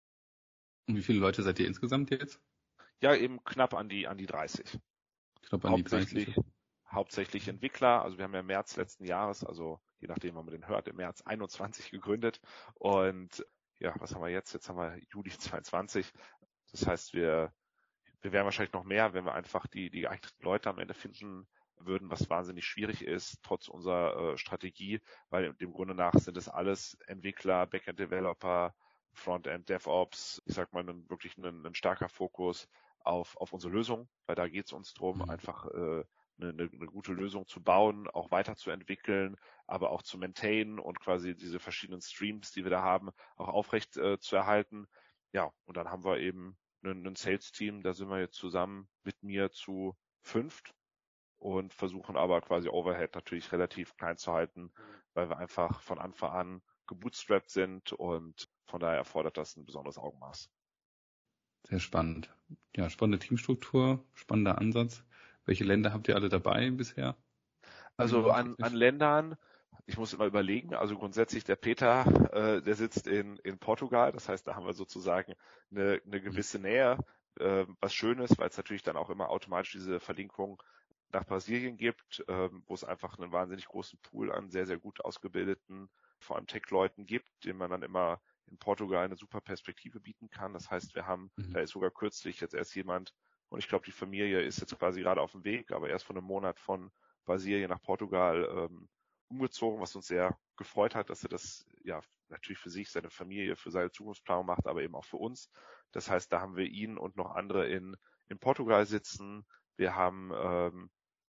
Und wie viele Leute seid ihr insgesamt jetzt? Ja, eben knapp an die an die dreißig. Knapp an die Hauptsächlich, dreißig. hauptsächlich Entwickler. Also wir haben ja im März letzten Jahres, also je nachdem, wann man den hört, im März einundzwanzig gegründet. Und ja, was haben wir jetzt? Jetzt haben wir Juli zweiundzwanzig. Das heißt, wir wir wären wahrscheinlich noch mehr, wenn wir einfach die die geeigneten Leute am Ende finden würden, was wahnsinnig schwierig ist, trotz unserer äh, Strategie, weil dem Grunde nach sind es alles Entwickler, Backend-Developer, Frontend, DevOps, ich sag mal, ein, wirklich ein, ein starker Fokus auf auf unsere Lösung, weil da geht es uns drum, mhm. einfach äh, eine, eine, eine gute Lösung zu bauen, auch weiterzuentwickeln, aber auch zu maintainen und quasi diese verschiedenen Streams, die wir da haben, auch aufrecht äh, zu erhalten. Ja, und dann haben wir eben ein, ein Sales-Team, da sind wir jetzt zusammen mit mir zu fünft und versuchen aber quasi Overhead natürlich relativ klein zu halten, weil wir einfach von Anfang an gebootstrapped sind und von daher erfordert das ein besonderes Augenmaß. Sehr spannend. Ja, spannende Teamstruktur, spannender Ansatz. Welche Länder habt ihr alle dabei bisher? Also an, an Ländern, ich muss immer überlegen, also grundsätzlich der Peter, äh, der sitzt in, in Portugal, das heißt, da haben wir sozusagen eine, eine gewisse Nähe, äh, was schön ist, weil es natürlich dann auch immer automatisch diese Verlinkung nach Brasilien gibt, äh, wo es einfach einen wahnsinnig großen Pool an sehr, sehr gut ausgebildeten, vor allem Tech-Leuten gibt, denen man dann immer in Portugal eine super Perspektive bieten kann. Das heißt, wir haben, mhm. da ist sogar kürzlich jetzt erst jemand, und ich glaube, die Familie ist jetzt quasi gerade auf dem Weg, aber erst vor einem Monat von Brasilien nach Portugal ähm, umgezogen, was uns sehr gefreut hat, dass er das ja natürlich für sich, seine Familie, für seine Zukunftsplanung macht, aber eben auch für uns. Das heißt, da haben wir ihn und noch andere in, in Portugal sitzen. Wir haben ähm,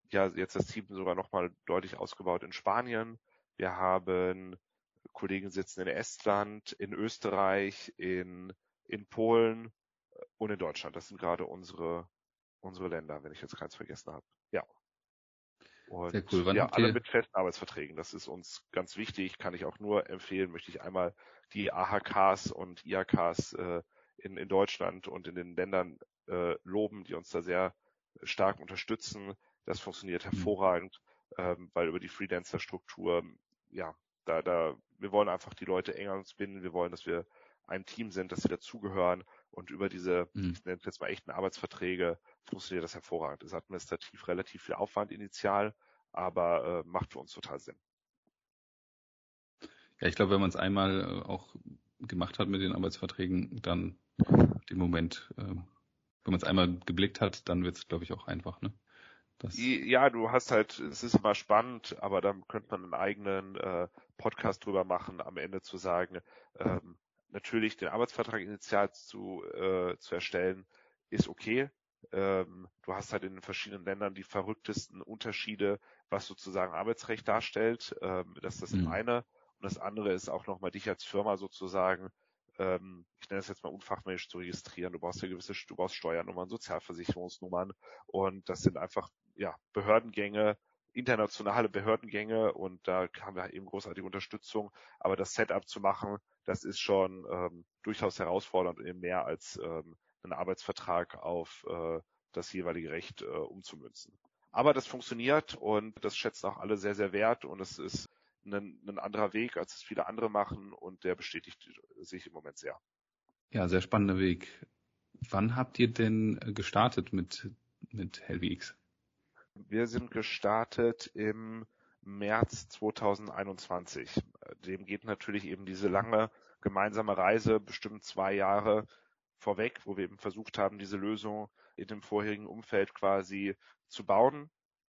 ja jetzt das Team sogar nochmal deutlich ausgebaut in Spanien. Wir haben Kollegen sitzen in Estland, in Österreich, in, in Polen und in Deutschland. Das sind gerade unsere, unsere Länder, wenn ich jetzt keins vergessen habe. Ja. Und sehr cool. Wann ja, habt alle ihr... mit festen Arbeitsverträgen. Das ist uns ganz wichtig. Kann ich auch nur empfehlen, möchte ich einmal die A H Ks und I H Ks äh, in, in Deutschland und in den Ländern äh, loben, die uns da sehr stark unterstützen. Das funktioniert hervorragend, ähm, weil über die Freelancer-Struktur, ja, da, da, wir wollen einfach die Leute enger uns binden. Wir wollen, dass wir ein Team sind, dass sie dazugehören. Und über diese, Mhm. ich nenne es jetzt mal echten Arbeitsverträge, funktioniert das hervorragend. Das ist administrativ relativ viel Aufwand initial, aber äh, macht für uns total Sinn. Ja, ich glaube, wenn man es einmal äh, auch gemacht hat mit den Arbeitsverträgen, dann den Moment, äh, wenn man es einmal geblickt hat, dann wird es, glaube ich, auch einfach, ne? Das... Ja, du hast halt, es ist immer spannend, aber dann könnte man einen eigenen äh, Podcast drüber machen, am Ende zu sagen, ähm, natürlich den Arbeitsvertrag initial zu, äh, zu erstellen, ist okay. Ähm, du hast halt in den verschiedenen Ländern die verrücktesten Unterschiede, was sozusagen Arbeitsrecht darstellt. Ähm, das ist das Mhm. eine. Und das andere ist auch nochmal dich als Firma sozusagen, ähm, ich nenne es jetzt mal unfachmännisch zu registrieren. Du brauchst ja gewisse, du brauchst Steuernummern, Sozialversicherungsnummern und das sind einfach ja, Behördengänge, internationale Behördengänge und da haben wir eben großartige Unterstützung. Aber das Setup zu machen, das ist schon ähm, durchaus herausfordernd und eben mehr als ähm, einen Arbeitsvertrag auf äh, das jeweilige Recht äh, umzumünzen. Aber das funktioniert und das schätzen auch alle sehr, sehr wert und es ist ein, ein anderer Weg, als es viele andere machen und der bestätigt sich im Moment sehr. Ja, sehr spannender Weg. Wann habt ihr denn gestartet mit, mit HelveX? Wir sind gestartet im März zweitausendeinundzwanzig. Dem geht natürlich eben diese lange gemeinsame Reise, bestimmt zwei Jahre vorweg, wo wir eben versucht haben, diese Lösung in dem vorherigen Umfeld quasi zu bauen,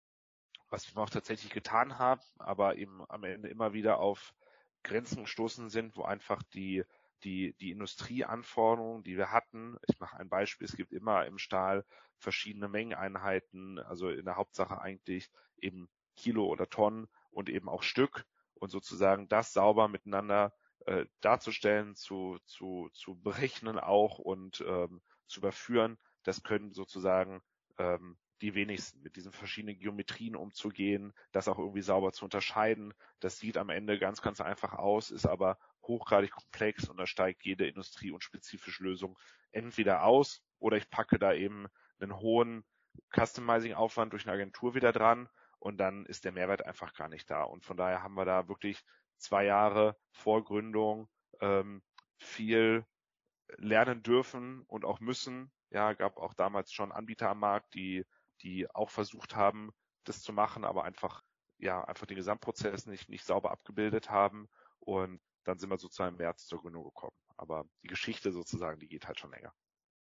was wir auch tatsächlich getan haben, aber eben am Ende immer wieder auf Grenzen gestoßen sind, wo einfach die die die Industrieanforderungen, die wir hatten, ich mache ein Beispiel, es gibt immer im Stahl verschiedene Mengeneinheiten, also in der Hauptsache eigentlich eben Kilo oder Tonnen und eben auch Stück und sozusagen das sauber miteinander äh, darzustellen, zu zu zu berechnen auch und ähm, zu überführen, das können sozusagen ähm, die wenigsten, mit diesen verschiedenen Geometrien umzugehen, das auch irgendwie sauber zu unterscheiden. Das sieht am Ende ganz, ganz einfach aus, ist aber hochgradig komplex und da steigt jede Industrie- und spezifische Lösung entweder aus oder ich packe da eben einen hohen Customizing-Aufwand durch eine Agentur wieder dran und dann ist der Mehrwert einfach gar nicht da. Und von daher haben wir da wirklich zwei Jahre vor Gründung ähm, viel lernen dürfen und auch müssen. Ja, gab auch damals schon Anbieter am Markt, die die auch versucht haben, das zu machen, aber einfach ja einfach den Gesamtprozess nicht nicht sauber abgebildet haben und dann sind wir sozusagen im März zur Gründung gekommen. Aber die Geschichte sozusagen, die geht halt schon länger.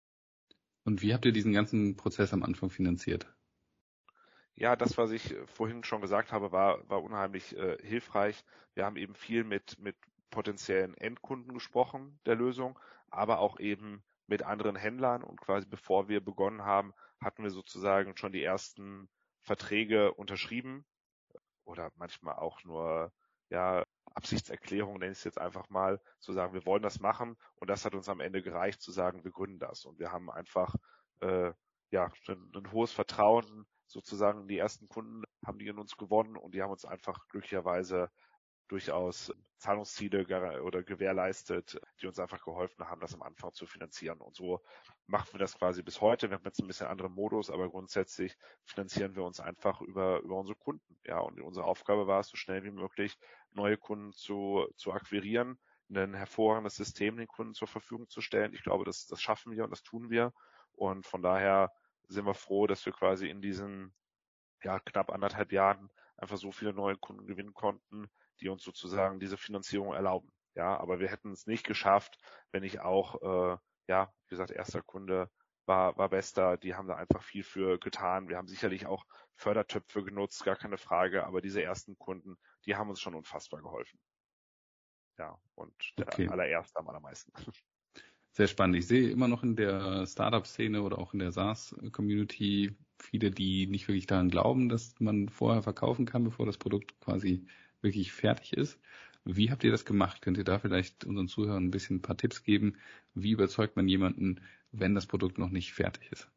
Und wie habt ihr diesen ganzen Prozess am Anfang finanziert? Ja, das, was ich vorhin schon gesagt habe, war war unheimlich äh, hilfreich. Wir haben eben viel mit mit potenziellen Endkunden gesprochen der Lösung, aber auch eben mit anderen Händlern und quasi bevor wir begonnen haben, hatten wir sozusagen schon die ersten Verträge unterschrieben oder manchmal auch nur ja Absichtserklärung, nenne ich es jetzt einfach mal, zu sagen, wir wollen das machen und das hat uns am Ende gereicht, zu sagen, wir gründen das und wir haben einfach äh, ja ein, ein hohes Vertrauen, sozusagen die ersten Kunden haben die in uns gewonnen und die haben uns einfach glücklicherweise durchaus Zahlungsziele oder gewährleistet, die uns einfach geholfen haben, das am Anfang zu finanzieren. Und so machen wir das quasi bis heute. Wir haben jetzt ein bisschen anderen Modus, aber grundsätzlich finanzieren wir uns einfach über, über unsere Kunden. Ja, und unsere Aufgabe war es, so schnell wie möglich neue Kunden zu, zu akquirieren, ein hervorragendes System den Kunden zur Verfügung zu stellen. Ich glaube, das, das schaffen wir und das tun wir. Und von daher sind wir froh, dass wir quasi in diesen ja, knapp anderthalb Jahren einfach so viele neue Kunden gewinnen konnten, die uns sozusagen diese Finanzierung erlauben. Ja, aber wir hätten es nicht geschafft, wenn ich auch, äh, ja, wie gesagt, erster Kunde war, war bester. Die haben da einfach viel für getan. Wir haben sicherlich auch Fördertöpfe genutzt, gar keine Frage. Aber diese ersten Kunden, die haben uns schon unfassbar geholfen. Ja, und der Okay. allererste am allermeisten. Sehr spannend. Ich sehe immer noch in der Startup-Szene oder auch in der SaaS-Community viele, die nicht wirklich daran glauben, dass man vorher verkaufen kann, bevor das Produkt quasi wirklich fertig ist. Wie habt ihr das gemacht? Könnt ihr da vielleicht unseren Zuhörern ein bisschen ein paar Tipps geben? Wie überzeugt man jemanden, wenn das Produkt noch nicht fertig ist?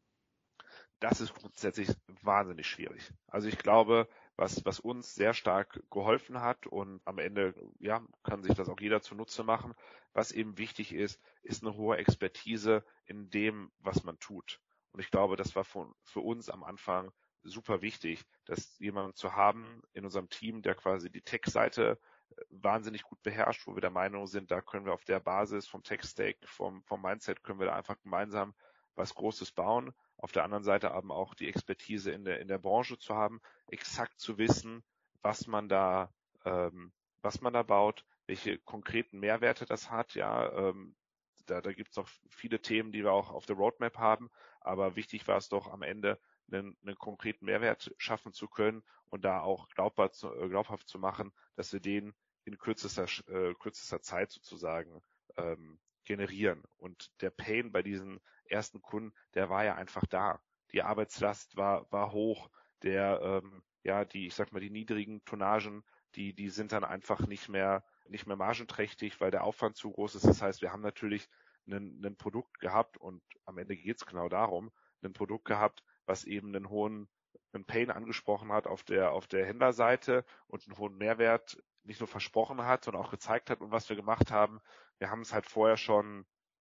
Das ist grundsätzlich wahnsinnig schwierig. Also ich glaube, was, was uns sehr stark geholfen hat und am Ende, ja, kann sich das auch jeder zunutze machen. Was eben wichtig ist, ist eine hohe Expertise in dem, was man tut. Und ich glaube, das war für, für uns am Anfang super wichtig, dass jemanden zu haben in unserem Team, der quasi die Tech-Seite wahnsinnig gut beherrscht, wo wir der Meinung sind, da können wir auf der Basis vom Tech-Stack, vom, vom Mindset, können wir da einfach gemeinsam was Großes bauen. Auf der anderen Seite aber auch die Expertise in der in der Branche zu haben, exakt zu wissen, was man da ähm, was man da baut, welche konkreten Mehrwerte das hat. Ja, ähm, da, da gibt es noch viele Themen, die wir auch auf der Roadmap haben. Aber wichtig war es doch am Ende, einen, einen konkreten Mehrwert schaffen zu können und da auch glaubhaft zu, äh, glaubhaft zu machen, dass wir den in kürzester äh, kürzester Zeit sozusagen ähm, generieren. Und der Pain bei diesen ersten Kunden, der war ja einfach da. Die Arbeitslast war war hoch, der ähm, ja die ich sag mal die niedrigen Tonnagen, die die sind dann einfach nicht mehr nicht mehr margenträchtig, weil der Aufwand zu groß ist. Das heißt, wir haben natürlich ein, ein Produkt gehabt und am Ende geht es genau darum, ein Produkt gehabt, was eben einen hohen einen Pain angesprochen hat auf der auf der Händlerseite und einen hohen Mehrwert nicht nur versprochen hat, sondern auch gezeigt hat. Und was wir gemacht haben, wir haben es halt vorher schon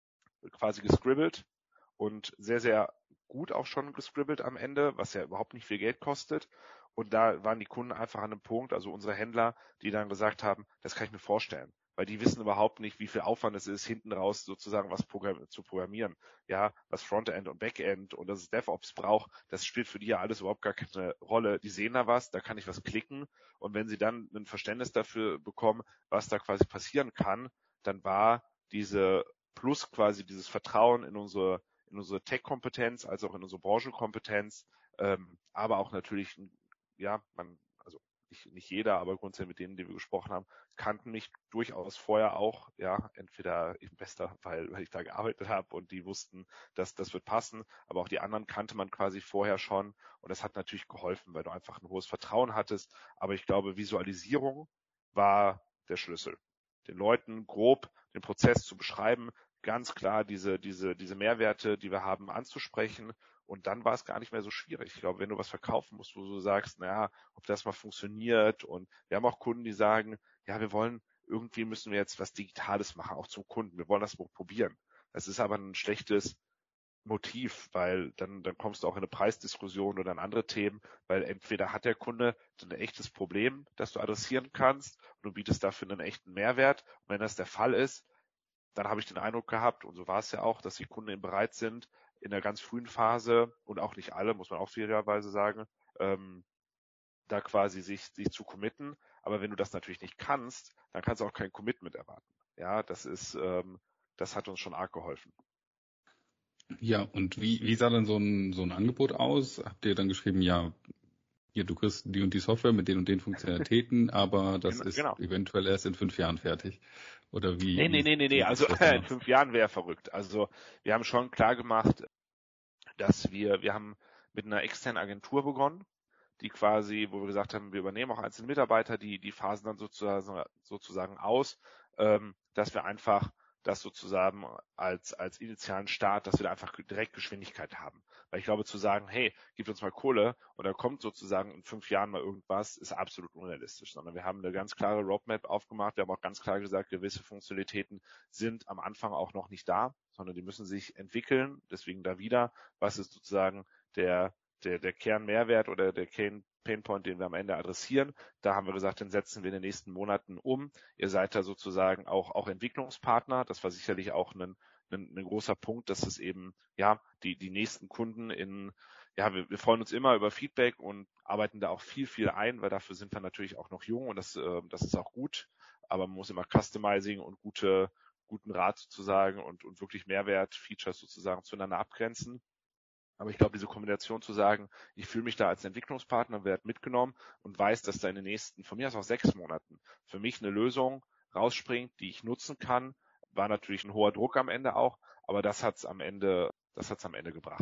quasi gescribbelt und sehr, sehr gut auch schon gescribbelt am Ende, was ja überhaupt nicht viel Geld kostet. Und da waren die Kunden einfach an einem Punkt, also unsere Händler, die dann gesagt haben, das kann ich mir vorstellen. Weil die wissen überhaupt nicht, wie viel Aufwand es ist, hinten raus sozusagen was program- zu programmieren. Ja, was Frontend und Backend und dass es DevOps braucht, das spielt für die ja alles überhaupt gar keine Rolle. Die sehen da was, da kann ich was klicken. Und wenn sie dann ein Verständnis dafür bekommen, was da quasi passieren kann, dann war diese plus quasi dieses Vertrauen in unsere in unsere Tech-Kompetenz, als auch in unsere Branchenkompetenz, ähm, aber auch natürlich, ja, man, also nicht, nicht jeder, aber grundsätzlich mit denen, die wir gesprochen haben, kannten mich durchaus vorher auch, ja, entweder im bester Fall, weil ich da gearbeitet habe und die wussten, dass das wird passen, aber auch die anderen kannte man quasi vorher schon und das hat natürlich geholfen, weil du einfach ein hohes Vertrauen hattest, aber ich glaube, Visualisierung war der Schlüssel. Den Leuten grob den Prozess zu beschreiben, ganz klar diese, diese, diese Mehrwerte, die wir haben, anzusprechen. Und dann war es gar nicht mehr so schwierig. Ich glaube, wenn du was verkaufen musst, wo du sagst, naja, ob das mal funktioniert. Und wir haben auch Kunden, die sagen, ja, wir wollen, irgendwie müssen wir jetzt was Digitales machen, auch zum Kunden. Wir wollen das mal probieren. Das ist aber ein schlechtes Motiv, weil dann, dann kommst du auch in eine Preisdiskussion oder in andere Themen, weil entweder hat der Kunde ein echtes Problem, das du adressieren kannst und du bietest dafür einen echten Mehrwert. Und wenn das der Fall ist, dann habe ich den Eindruck gehabt, und so war es ja auch, dass die Kunden eben bereit sind, in der ganz frühen Phase, und auch nicht alle, muss man auch fairerweise sagen, ähm, da quasi sich, sich zu committen. Aber wenn du das natürlich nicht kannst, dann kannst du auch kein Commitment erwarten. Ja, das ist, ähm, das hat uns schon arg geholfen. Ja, und wie, wie sah dann so ein, so ein Angebot aus? Habt ihr dann geschrieben, ja, hier, du kriegst die und die Software mit den und den Funktionalitäten, aber das Genau, ist genau. eventuell erst in fünf Jahren fertig? Oder wie? Nee, nee, nee, nee, nee. Also in fünf Jahren wäre verrückt. Also wir haben schon klar gemacht, dass wir, wir haben mit einer externen Agentur begonnen, die quasi, wo wir gesagt haben, wir übernehmen auch einzelne Mitarbeiter, die, die phasen dann sozusagen, sozusagen aus, ähm, dass wir einfach das sozusagen als, als initialen Start, dass wir da einfach direkt Geschwindigkeit haben. Weil ich glaube, zu sagen, hey, gib uns mal Kohle und dann kommt sozusagen in fünf Jahren mal irgendwas, ist absolut unrealistisch. Sondern wir haben eine ganz klare Roadmap aufgemacht. Wir haben auch ganz klar gesagt, gewisse Funktionalitäten sind am Anfang auch noch nicht da, sondern die müssen sich entwickeln. Deswegen da wieder, was ist sozusagen der, der, der Kernmehrwert oder der Kern Painpoint, den wir am Ende adressieren. Da haben wir gesagt, den setzen wir in den nächsten Monaten um. Ihr seid da sozusagen auch, auch Entwicklungspartner. Das war sicherlich auch ein, ein, ein großer Punkt, dass es eben, ja, die, die nächsten Kunden in, ja, wir, wir freuen uns immer über Feedback und arbeiten da auch viel, viel ein, weil dafür sind wir natürlich auch noch jung und das, äh, das ist auch gut. Aber man muss immer Customizing und gute, guten Rat sozusagen und, und wirklich Mehrwert, Features sozusagen zueinander abgrenzen. Aber ich glaube, diese Kombination zu sagen, ich fühle mich da als Entwicklungspartner, werde mitgenommen und weiß, dass da in den nächsten, von mir aus auch sechs Monaten, für mich eine Lösung rausspringt, die ich nutzen kann, war natürlich ein hoher Druck am Ende auch, aber das hat's am Ende, das hat's am Ende gebracht.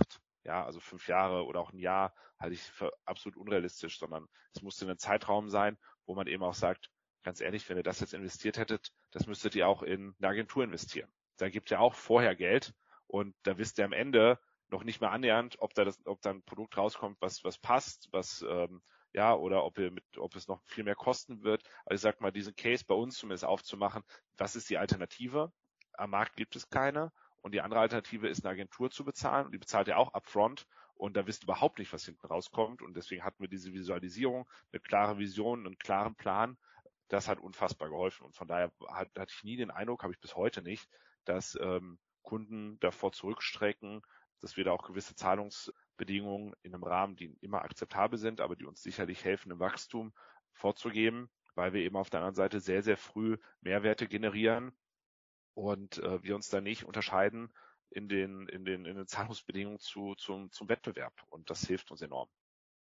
Ja, also fünf Jahre oder auch ein Jahr halte ich für absolut unrealistisch, sondern es musste ein Zeitraum sein, wo man eben auch sagt, ganz ehrlich, wenn ihr das jetzt investiert hättet, das müsstet ihr auch in eine Agentur investieren. Da gibt ihr auch vorher Geld und da wisst ihr am Ende noch nicht mehr annähernd, ob da das, ob da ein Produkt rauskommt, was was passt, was ähm, ja, oder ob ihr mit, ob es noch viel mehr kosten wird. Also ich sag mal, diesen Case bei uns zumindest aufzumachen, was ist die Alternative? Am Markt gibt es keine. Und die andere Alternative ist, eine Agentur zu bezahlen. Und die bezahlt ja auch upfront. Und da wisst ihr überhaupt nicht, was hinten rauskommt. Und deswegen hatten wir diese Visualisierung, eine klare Vision, einen klaren Plan. Das hat unfassbar geholfen. Und von daher hat, hatte ich nie den Eindruck, habe ich bis heute nicht, dass ähm, Kunden davor zurückstrecken, dass wir da auch gewisse Zahlungsbedingungen in einem Rahmen, die immer akzeptabel sind, aber die uns sicherlich helfen, im Wachstum vorzugeben, weil wir eben auf der anderen Seite sehr, sehr früh Mehrwerte generieren und äh, wir uns da nicht unterscheiden in den, in den, in den Zahlungsbedingungen zu, zum, zum Wettbewerb. Und das hilft uns enorm.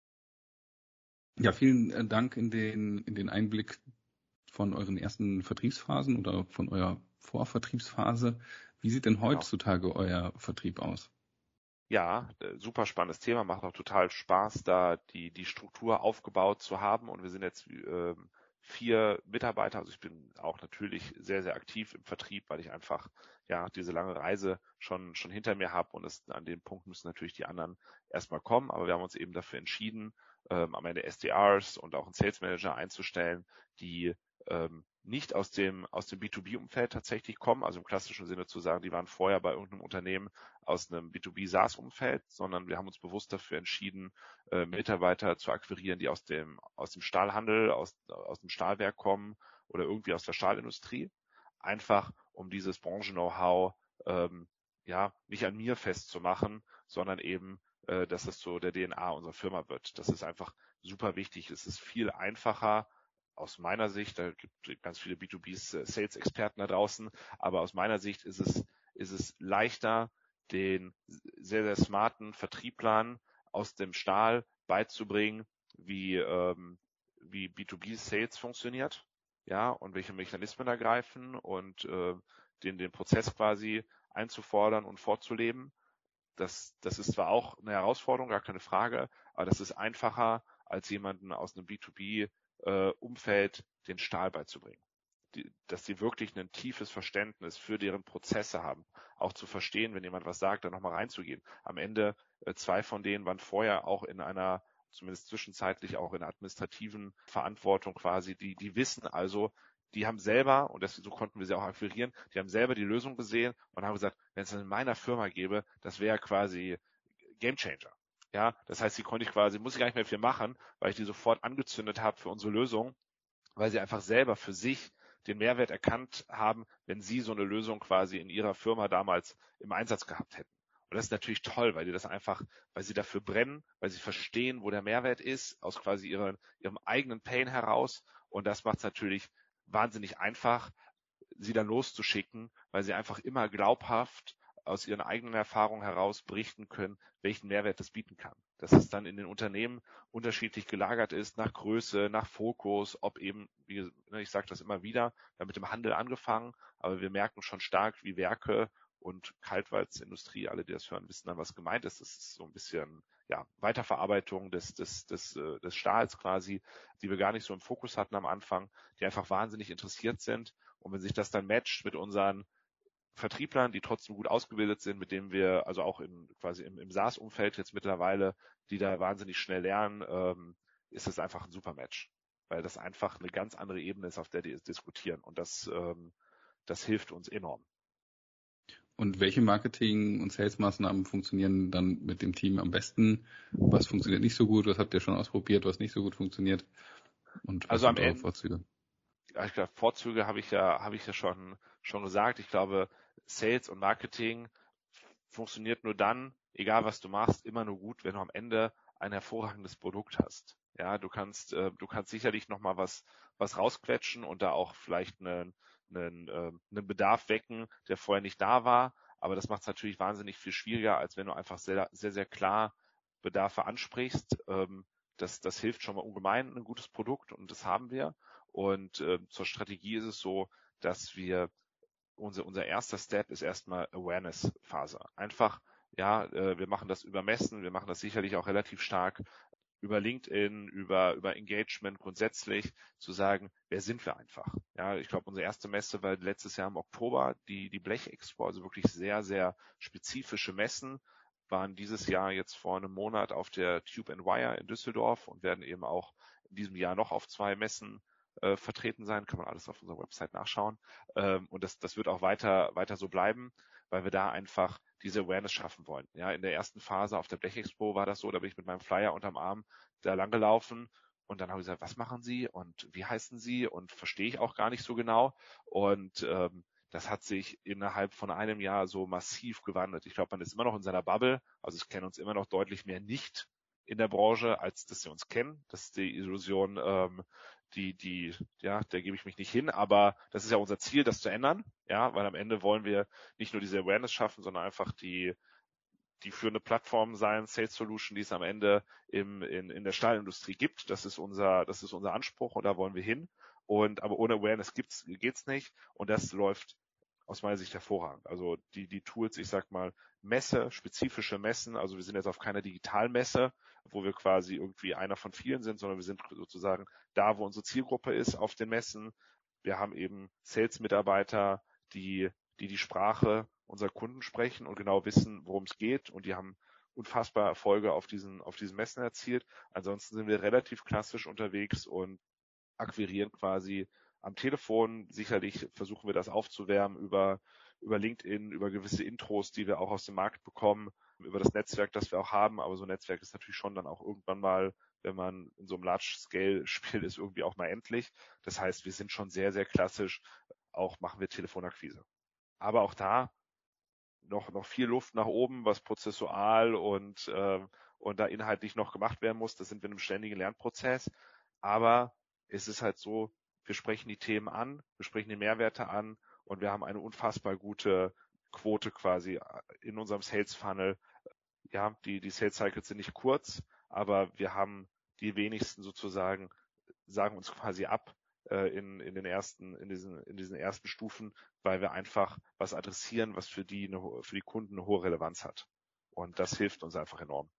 Ja, vielen Dank in den, in den Einblick von euren ersten Vertriebsphasen oder von eurer Vorvertriebsphase. Wie sieht denn heutzutage genau. euer Vertrieb aus? Ja, super spannendes Thema, macht auch total Spaß, da die, die Struktur aufgebaut zu haben. Und wir sind jetzt äh, vier Mitarbeiter, also ich bin auch natürlich sehr, sehr aktiv im Vertrieb, weil ich einfach ja diese lange Reise schon schon hinter mir habe und es, an dem Punkt müssen natürlich die anderen erstmal kommen, aber wir haben uns eben dafür entschieden, ähm, am Ende S D Rs und auch einen Sales Manager einzustellen, die ähm, nicht aus dem aus dem B zwei B-Umfeld tatsächlich kommen, also im klassischen Sinne zu sagen, die waren vorher bei irgendeinem Unternehmen aus einem B zwei B-SaaS-Umfeld, sondern wir haben uns bewusst dafür entschieden, äh, Mitarbeiter zu akquirieren, die aus dem aus dem Stahlhandel, aus aus dem Stahlwerk kommen oder irgendwie aus der Stahlindustrie, einfach um dieses Branchen-Know-how ähm, ja nicht an mir festzumachen, sondern eben, äh, dass es so der D N A unserer Firma wird. Das ist einfach super wichtig. Es ist viel einfacher, aus meiner Sicht, da gibt es ganz viele B zwei B-Sales-Experten da draußen, aber aus meiner Sicht ist es, ist es leichter, den sehr, sehr smarten Vertrieblern aus dem Stahl beizubringen, wie, ähm, wie B zwei B-Sales funktioniert, ja, und welche Mechanismen da greifen und äh, den, den Prozess quasi einzufordern und vorzuleben. Das, das ist zwar auch eine Herausforderung, gar keine Frage, aber das ist einfacher, als jemanden aus einem B zwei B Äh, Umfeld den Stahl beizubringen. Die, dass sie wirklich ein tiefes Verständnis für deren Prozesse haben. Auch zu verstehen, wenn jemand was sagt, da nochmal reinzugehen. Am Ende, äh, zwei von denen waren vorher auch in einer, zumindest zwischenzeitlich auch in einer administrativen Verantwortung quasi, die, die wissen also, die haben selber, und deswegen so konnten wir sie auch akquirieren, die haben selber die Lösung gesehen und haben gesagt, wenn es das in meiner Firma gäbe, das wäre quasi Gamechanger. Ja, das heißt, die konnte ich quasi, muss ich gar nicht mehr viel machen, weil ich die sofort angezündet habe für unsere Lösung, weil sie einfach selber für sich den Mehrwert erkannt haben, wenn sie so eine Lösung quasi in ihrer Firma damals im Einsatz gehabt hätten. Und das ist natürlich toll, weil die das einfach, weil sie dafür brennen, weil sie verstehen, wo der Mehrwert ist, aus quasi ihren, ihrem eigenen Pain heraus. Und das macht es natürlich wahnsinnig einfach, sie dann loszuschicken, weil sie einfach immer glaubhaft aus ihren eigenen Erfahrungen heraus berichten können, welchen Mehrwert das bieten kann. Dass es dann in den Unternehmen unterschiedlich gelagert ist, nach Größe, nach Fokus, ob eben, wie ich sage das immer wieder, wir haben mit dem Handel angefangen, aber wir merken schon stark, wie Werke und Kaltwalzindustrie, alle, die das hören, wissen dann, was gemeint ist. Das ist so ein bisschen ja Weiterverarbeitung des, des, des, des Stahls quasi, die wir gar nicht so im Fokus hatten am Anfang, die einfach wahnsinnig interessiert sind. Und wenn sich das dann matcht mit unseren Vertrieblern, die trotzdem gut ausgebildet sind, mit denen wir also auch in quasi im, im SaaS-Umfeld jetzt mittlerweile, die da wahnsinnig schnell lernen, ähm, ist es einfach ein super Match, weil das einfach eine ganz andere Ebene ist, auf der die diskutieren und das, ähm, das hilft uns enorm. Und welche Marketing- und Sales-Maßnahmen funktionieren dann mit dem Team am besten? Was funktioniert nicht so gut? Was habt ihr schon ausprobiert, was nicht so gut funktioniert? Und was also sind am eure Ende, Vorzüge? Ich glaube, Vorzüge habe ich ja, habe ich ja schon, schon gesagt. Ich glaube, Sales und Marketing funktioniert nur dann, egal was du machst, immer nur gut, wenn du am Ende ein hervorragendes Produkt hast. Ja, du kannst, äh, du kannst sicherlich noch mal was, was rausquetschen und da auch vielleicht einen, einen, äh, einen Bedarf wecken, der vorher nicht da war. Aber das macht es natürlich wahnsinnig viel schwieriger, als wenn du einfach sehr, sehr, sehr klar Bedarfe ansprichst. Ähm, das, das hilft schon mal ungemein, ein gutes Produkt, und das haben wir. Und äh, zur Strategie ist es so, dass wir, unser, unser erster Step ist erstmal Awareness-Phase. Einfach Ja, äh, wir machen das über Messen, wir machen das sicherlich auch relativ stark über LinkedIn, über, über Engagement grundsätzlich, zu sagen, wer sind wir einfach? Ja, ich glaube, unsere erste Messe war letztes Jahr im Oktober, die, die Blech Expo, also wirklich sehr, sehr spezifische Messen, waren dieses Jahr jetzt vor einem Monat auf der Tube and Wire in Düsseldorf und werden eben auch in diesem Jahr noch auf zwei Messen äh, vertreten sein. Kann man alles auf unserer Website nachschauen. Ähm, und das, das wird auch weiter, weiter so bleiben, weil wir da einfach diese Awareness schaffen wollen. Ja, in der ersten Phase auf der Blech Expo war das so, da bin ich mit meinem Flyer unterm Arm da lang gelaufen und dann habe ich gesagt, was machen Sie und wie heißen Sie und verstehe ich auch gar nicht so genau. Und ähm, das hat sich innerhalb von einem Jahr so massiv gewandelt. Ich glaube, man ist immer noch in seiner Bubble, also es kennen uns immer noch deutlich mehr nicht in der Branche, als dass sie uns kennen. Das ist die Illusion, ähm, die, die, ja, der gebe ich mich nicht hin, aber das ist ja unser Ziel, das zu ändern, ja, weil am Ende wollen wir nicht nur diese Awareness schaffen, sondern einfach die, die führende Plattform sein, Sales Solution, die es am Ende im, in, in der Stahlindustrie gibt. Das ist unser, das ist unser Anspruch und da wollen wir hin. Und, aber ohne Awareness gibt's, geht's nicht. Und das läuft aus meiner Sicht hervorragend. Also die, die Tools, ich sag mal, Messe, spezifische Messen. Also wir sind jetzt auf keiner Digitalmesse, wo wir quasi irgendwie einer von vielen sind, sondern wir sind sozusagen da, wo unsere Zielgruppe ist, auf den Messen. Wir haben eben Sales-Mitarbeiter, die, die die Sprache unserer Kunden sprechen und genau wissen, worum es geht. Und die haben unfassbare Erfolge auf diesen, auf diesen Messen erzielt. Ansonsten sind wir relativ klassisch unterwegs und akquirieren quasi am Telefon. Sicherlich versuchen wir das aufzuwärmen über, über LinkedIn, über gewisse Intros, die wir auch aus dem Markt bekommen, über das Netzwerk, das wir auch haben. Aber so ein Netzwerk ist natürlich schon dann auch irgendwann mal, wenn man in so einem Large-Scale-Spiel ist, irgendwie auch mal endlich. Das heißt, wir sind schon sehr, sehr klassisch. Auch machen wir Telefonakquise. Aber auch da noch, noch viel Luft nach oben, was prozessual und, äh, und da inhaltlich noch gemacht werden muss. Das sind wir in einem ständigen Lernprozess. Aber es ist halt so, wir sprechen die Themen an, wir sprechen die Mehrwerte an und wir haben eine unfassbar gute Quote quasi in unserem Sales Funnel. Ja, die, die Sales Cycles sind nicht kurz, aber wir haben die wenigsten sozusagen, sagen uns quasi ab äh, in, in den ersten, in diesen, in diesen ersten Stufen, weil wir einfach was adressieren, was für die, eine, für die Kunden eine hohe Relevanz hat. Und das hilft uns einfach enorm.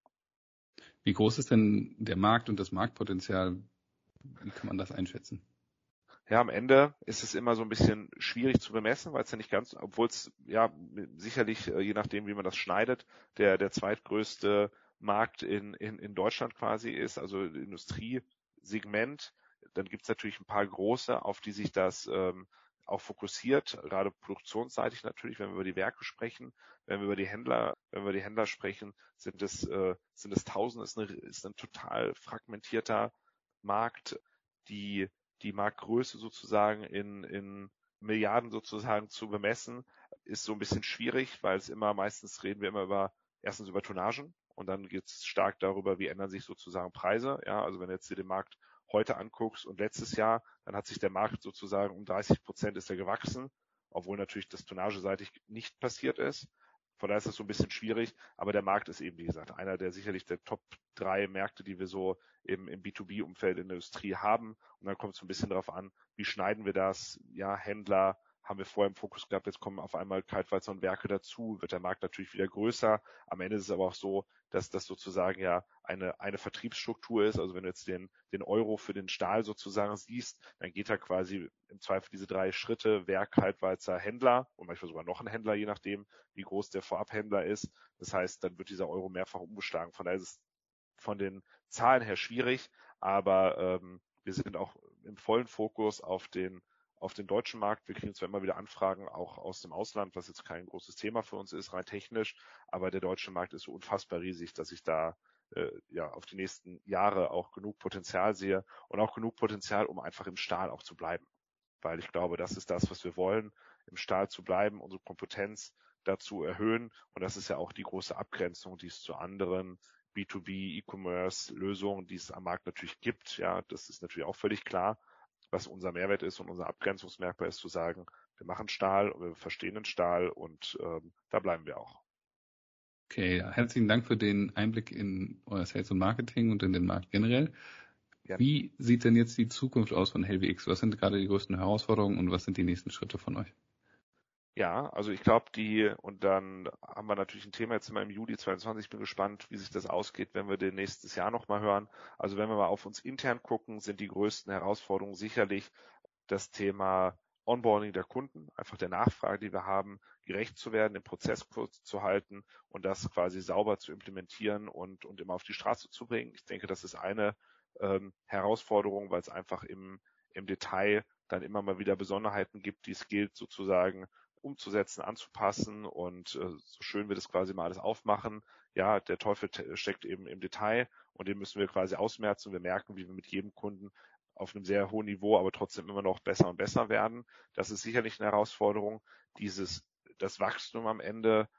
Wie groß ist denn der Markt und das Marktpotenzial? Wie kann man das einschätzen? Ja, am Ende ist es immer so ein bisschen schwierig zu bemessen, weil es ja nicht ganz, obwohl es ja sicherlich, je nachdem, wie man das schneidet, der der zweitgrößte Markt in in, in Deutschland quasi ist, also Industriesegment. Dann gibt es natürlich ein paar große, auf die sich das ähm, auch fokussiert, gerade produktionsseitig natürlich, wenn wir über die Werke sprechen, wenn wir über die Händler, wenn wir über die Händler sprechen, sind es äh, sind es Tausende, ist, eine, ist ein total fragmentierter Markt, die die Marktgröße sozusagen in, in Milliarden sozusagen zu bemessen, ist so ein bisschen schwierig, weil es immer, meistens reden wir immer über, erstens über Tonnagen und dann geht es stark darüber, wie ändern sich sozusagen Preise. Ja, also wenn du jetzt dir den Markt heute anguckst und letztes Jahr, dann hat sich der Markt sozusagen um dreißig Prozent ist er gewachsen, obwohl natürlich das tonnageseitig nicht passiert ist. Von daher ist das so ein bisschen schwierig, aber der Markt ist eben, wie gesagt, einer der sicherlich der Top drei Märkte, die wir so im, im B zwei B-Umfeld in der Industrie haben. Und dann kommt es so ein bisschen darauf an, wie schneiden wir das? Ja, Händler haben wir vorher im Fokus gehabt, jetzt kommen auf einmal Kaltwalzer und Werke dazu, wird der Markt natürlich wieder größer. Am Ende ist es aber auch so, dass das sozusagen ja eine, eine Vertriebsstruktur ist. Also wenn du jetzt den, den Euro für den Stahl sozusagen siehst, dann geht da quasi im Zweifel diese drei Schritte, Werk, Kaltwalzer, Händler und manchmal sogar noch ein Händler, je nachdem, wie groß der Vorabhändler ist. Das heißt, dann wird dieser Euro mehrfach umgeschlagen. Von daher ist es von den Zahlen her schwierig, aber ähm, wir sind auch im vollen Fokus auf den auf den deutschen Markt. Wir kriegen zwar immer wieder Anfragen auch aus dem Ausland, was jetzt kein großes Thema für uns ist, rein technisch, aber der deutsche Markt ist so unfassbar riesig, dass ich da äh, ja auf die nächsten Jahre auch genug Potenzial sehe und auch genug Potenzial, um einfach im Stahl auch zu bleiben. Weil ich glaube, das ist das, was wir wollen, im Stahl zu bleiben, unsere Kompetenz dazu erhöhen. Und das ist ja auch die große Abgrenzung, die es zu anderen B zwei B, E-Commerce-Lösungen, die es am Markt natürlich gibt. Ja, das ist natürlich auch völlig klar, was unser Mehrwert ist und unser Abgrenzungsmerkmal ist, zu sagen, wir machen Stahl, wir verstehen den Stahl und ähm, da bleiben wir auch. Okay, herzlichen Dank für den Einblick in euer Sales und Marketing und in den Markt generell. Gerne. Wie sieht denn jetzt die Zukunft aus von Helvix? Was sind gerade die größten Herausforderungen und was sind die nächsten Schritte von euch? Ja, also ich glaube, die, und dann haben wir natürlich ein Thema jetzt immer im Juli zweiundzwanzig. Ich bin gespannt, wie sich das ausgeht, wenn wir den nächstes Jahr nochmal hören. Also wenn wir mal auf uns intern gucken, sind die größten Herausforderungen sicherlich das Thema Onboarding der Kunden, einfach der Nachfrage, die wir haben, gerecht zu werden, den Prozess kurz zu halten und das quasi sauber zu implementieren und, und immer auf die Straße zu bringen. Ich denke, das ist eine ähm, Herausforderung, weil es einfach im, im Detail dann immer mal wieder Besonderheiten gibt, die es gilt sozusagen umzusetzen, anzupassen und äh, so schön wir das quasi mal alles aufmachen, ja, der Teufel te- steckt eben im Detail und den müssen wir quasi ausmerzen. Wir merken, wie wir mit jedem Kunden auf einem sehr hohen Niveau, aber trotzdem immer noch besser und besser werden. Das ist sicherlich eine Herausforderung, dieses, das Wachstum am Ende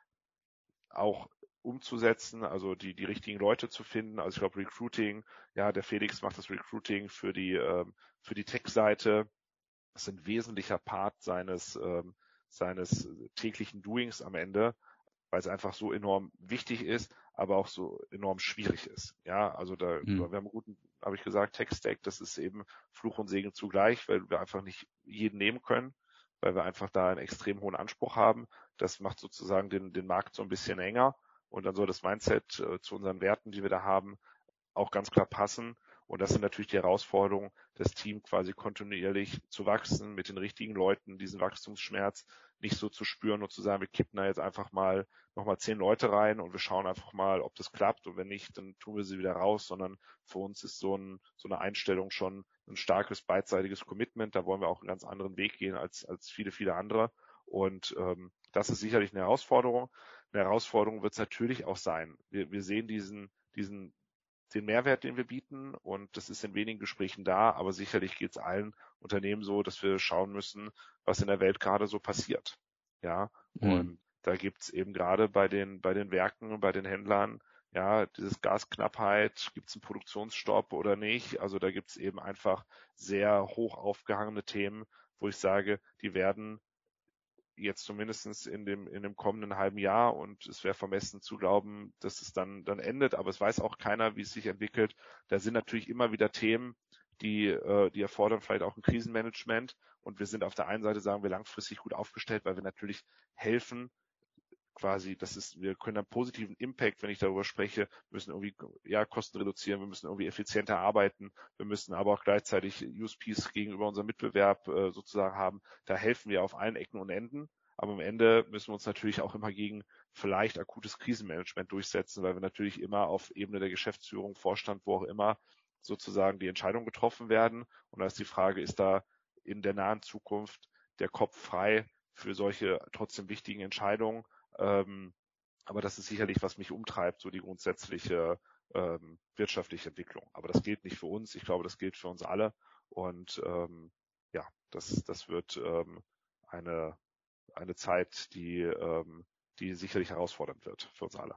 auch umzusetzen, also die, die richtigen Leute zu finden. Also ich glaube Recruiting, ja, der Felix macht das Recruiting für die, ähm, für die Tech-Seite. Das ist ein wesentlicher Part seines, ähm, seines täglichen Doings am Ende, weil es einfach so enorm wichtig ist, aber auch so enorm schwierig ist. Ja, also da, mhm. wir haben einen guten, habe ich gesagt, Tech-Stack, das ist eben Fluch und Segen zugleich, weil wir einfach nicht jeden nehmen können, weil wir einfach da einen extrem hohen Anspruch haben. Das macht sozusagen den, den Markt so ein bisschen enger und dann soll das Mindset äh, zu unseren Werten, die wir da haben, auch ganz klar passen. Und das sind natürlich die Herausforderungen, das Team quasi kontinuierlich zu wachsen, mit den richtigen Leuten, diesen Wachstumsschmerz nicht so zu spüren und zu sagen, wir kippen da jetzt einfach mal nochmal zehn Leute rein und wir schauen einfach mal, ob das klappt und wenn nicht, dann tun wir sie wieder raus, sondern für uns ist so, ein, so eine Einstellung schon ein starkes beidseitiges Commitment. Da wollen wir auch einen ganz anderen Weg gehen als, als viele, viele andere. Und ähm, das ist sicherlich eine Herausforderung. Eine Herausforderung wird es natürlich auch sein. Wir, wir sehen diesen, diesen den Mehrwert, den wir bieten und das ist in wenigen Gesprächen da, aber sicherlich geht es allen Unternehmen so, dass wir schauen müssen, was in der Welt gerade so passiert. Ja, mhm. Und da gibt es eben gerade bei den bei den Werken, bei den Händlern, ja, dieses Gasknappheit, gibt es einen Produktionsstopp oder nicht? Also da gibt es eben einfach sehr hoch aufgehangene Themen, wo ich sage, die werden jetzt zumindest in dem, in dem kommenden halben Jahr und es wäre vermessen zu glauben, dass es dann, dann endet, aber es weiß auch keiner, wie es sich entwickelt. Da sind natürlich immer wieder Themen, die, äh, die erfordern vielleicht auch ein Krisenmanagement und wir sind auf der einen Seite, sagen wir, langfristig gut aufgestellt, weil wir natürlich helfen, quasi, das ist, wir können einen positiven Impact, wenn ich darüber spreche, müssen irgendwie, ja, Kosten reduzieren, wir müssen irgendwie effizienter arbeiten, wir müssen aber auch gleichzeitig U S Ps gegenüber unserem Mitbewerb äh, sozusagen haben. Da helfen wir auf allen Ecken und Enden, aber am Ende müssen wir uns natürlich auch immer gegen vielleicht akutes Krisenmanagement durchsetzen, weil wir natürlich immer auf Ebene der Geschäftsführung, Vorstand, wo auch immer, sozusagen die Entscheidungen getroffen werden. Und da ist die Frage, ist da in der nahen Zukunft der Kopf frei für solche trotzdem wichtigen Entscheidungen? Ähm, aber das ist sicherlich, was mich umtreibt, so die grundsätzliche ähm, wirtschaftliche Entwicklung. Aber das gilt nicht für uns. Ich glaube, das gilt für uns alle. Und ähm, ja, das, das wird ähm, eine eine Zeit, die ähm, die sicherlich herausfordernd wird für uns alle.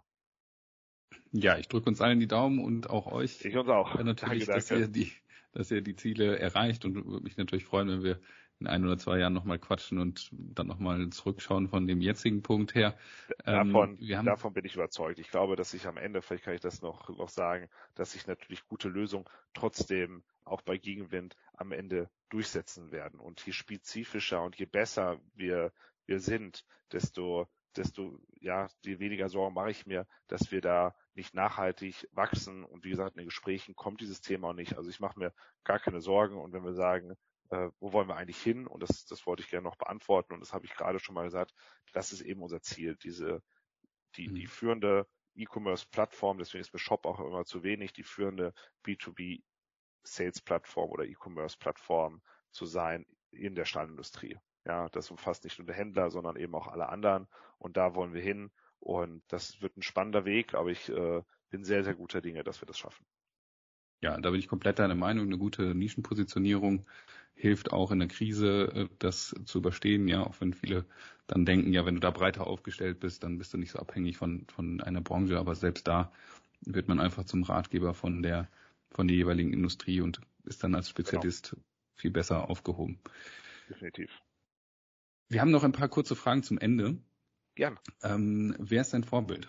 Ja, ich drücke uns allen die Daumen und auch euch. Ich uns auch. Natürlich, danke, danke. dass ihr die, dass ihr die Ziele erreicht und würde mich natürlich freuen, wenn wir in ein oder zwei Jahren nochmal quatschen und dann nochmal zurückschauen von dem jetzigen Punkt her. Davon, ähm, wir haben, davon bin ich überzeugt. Ich glaube, dass sich am Ende, vielleicht kann ich das noch, noch sagen, dass sich natürlich gute Lösungen trotzdem auch bei Gegenwind am Ende durchsetzen werden. Und je spezifischer und je besser wir, wir sind, desto, desto, ja, je weniger Sorgen mache ich mir, dass wir da nicht nachhaltig wachsen. Und wie gesagt, in den Gesprächen kommt dieses Thema auch nicht. Also ich mache mir gar keine Sorgen. Und wenn wir sagen, äh, wo wollen wir eigentlich hin? Und das, das wollte ich gerne noch beantworten. Und das habe ich gerade schon mal gesagt. Das ist eben unser Ziel, diese, die, mhm. die führende E-Commerce-Plattform. Deswegen ist mir Shop auch immer zu wenig, die führende B zwei B Sales-Plattform oder E-Commerce-Plattform zu sein in der Stahlindustrie. Ja, das umfasst nicht nur die Händler, sondern eben auch alle anderen. Und da wollen wir hin. Und das wird ein spannender Weg, aber ich äh, bin sehr, sehr guter Dinge, dass wir das schaffen. Ja, da bin ich komplett deiner Meinung. Eine gute Nischenpositionierung hilft auch in der Krise, das zu überstehen. Ja, auch wenn viele dann denken, ja, wenn du da breiter aufgestellt bist, dann bist du nicht so abhängig von von einer Branche. Aber selbst da wird man einfach zum Ratgeber von der von der jeweiligen Industrie und ist dann als Spezialist genau. viel besser aufgehoben. Definitiv. Wir haben noch ein paar kurze Fragen zum Ende. Gern. Ähm, wer ist dein Vorbild?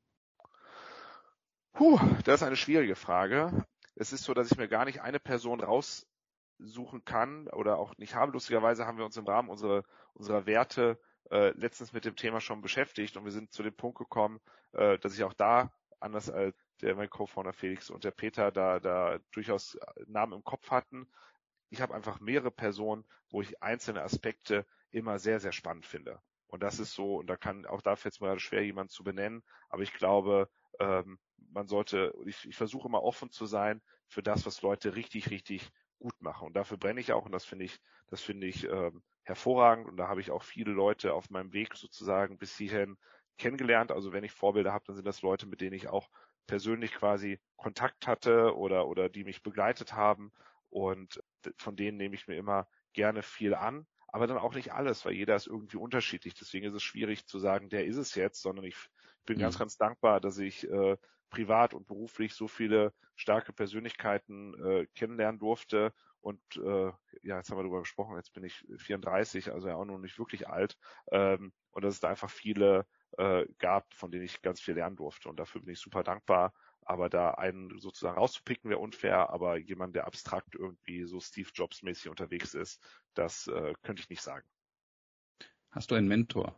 Puh, das ist eine schwierige Frage. Es ist so, dass ich mir gar nicht eine Person raussuchen kann oder auch nicht habe. Lustigerweise haben wir uns im Rahmen unserer, unserer Werte äh, letztens mit dem Thema schon beschäftigt und wir sind zu dem Punkt gekommen, äh, dass ich auch da, anders als der mein Co-Founder Felix und der Peter, da, da durchaus Namen im Kopf hatten. Ich habe einfach mehrere Personen, wo ich einzelne Aspekte immer sehr, sehr spannend finde. Und das ist so, und da kann, auch da fällt es mir gerade schwer, jemanden zu benennen, aber ich glaube, ähm, man sollte, ich, ich versuche immer offen zu sein für das, was Leute richtig, richtig gut machen. Und dafür brenne ich auch und das finde ich, das finde ich ähm, hervorragend. Und da habe ich auch viele Leute auf meinem Weg sozusagen bis hierhin kennengelernt. Also wenn ich Vorbilder habe, dann sind das Leute, mit denen ich auch persönlich quasi Kontakt hatte oder, oder die mich begleitet haben. Und von denen nehme ich mir immer gerne viel an, aber dann auch nicht alles, weil jeder ist irgendwie unterschiedlich. Deswegen ist es schwierig zu sagen, der ist es jetzt, sondern ich bin mhm. ganz, ganz dankbar, dass ich äh, privat und beruflich so viele starke Persönlichkeiten äh, kennenlernen durfte. Und äh, ja, jetzt haben wir darüber gesprochen, jetzt bin ich vierunddreißig, also ja auch noch nicht wirklich alt. Ähm, und dass es da einfach viele äh, gab, von denen ich ganz viel lernen durfte. Und dafür bin ich super dankbar. Aber da einen sozusagen rauszupicken wäre unfair, aber jemand, der abstrakt irgendwie so Steve Jobs mäßig unterwegs ist, das äh, könnte ich nicht sagen. Hast du einen Mentor?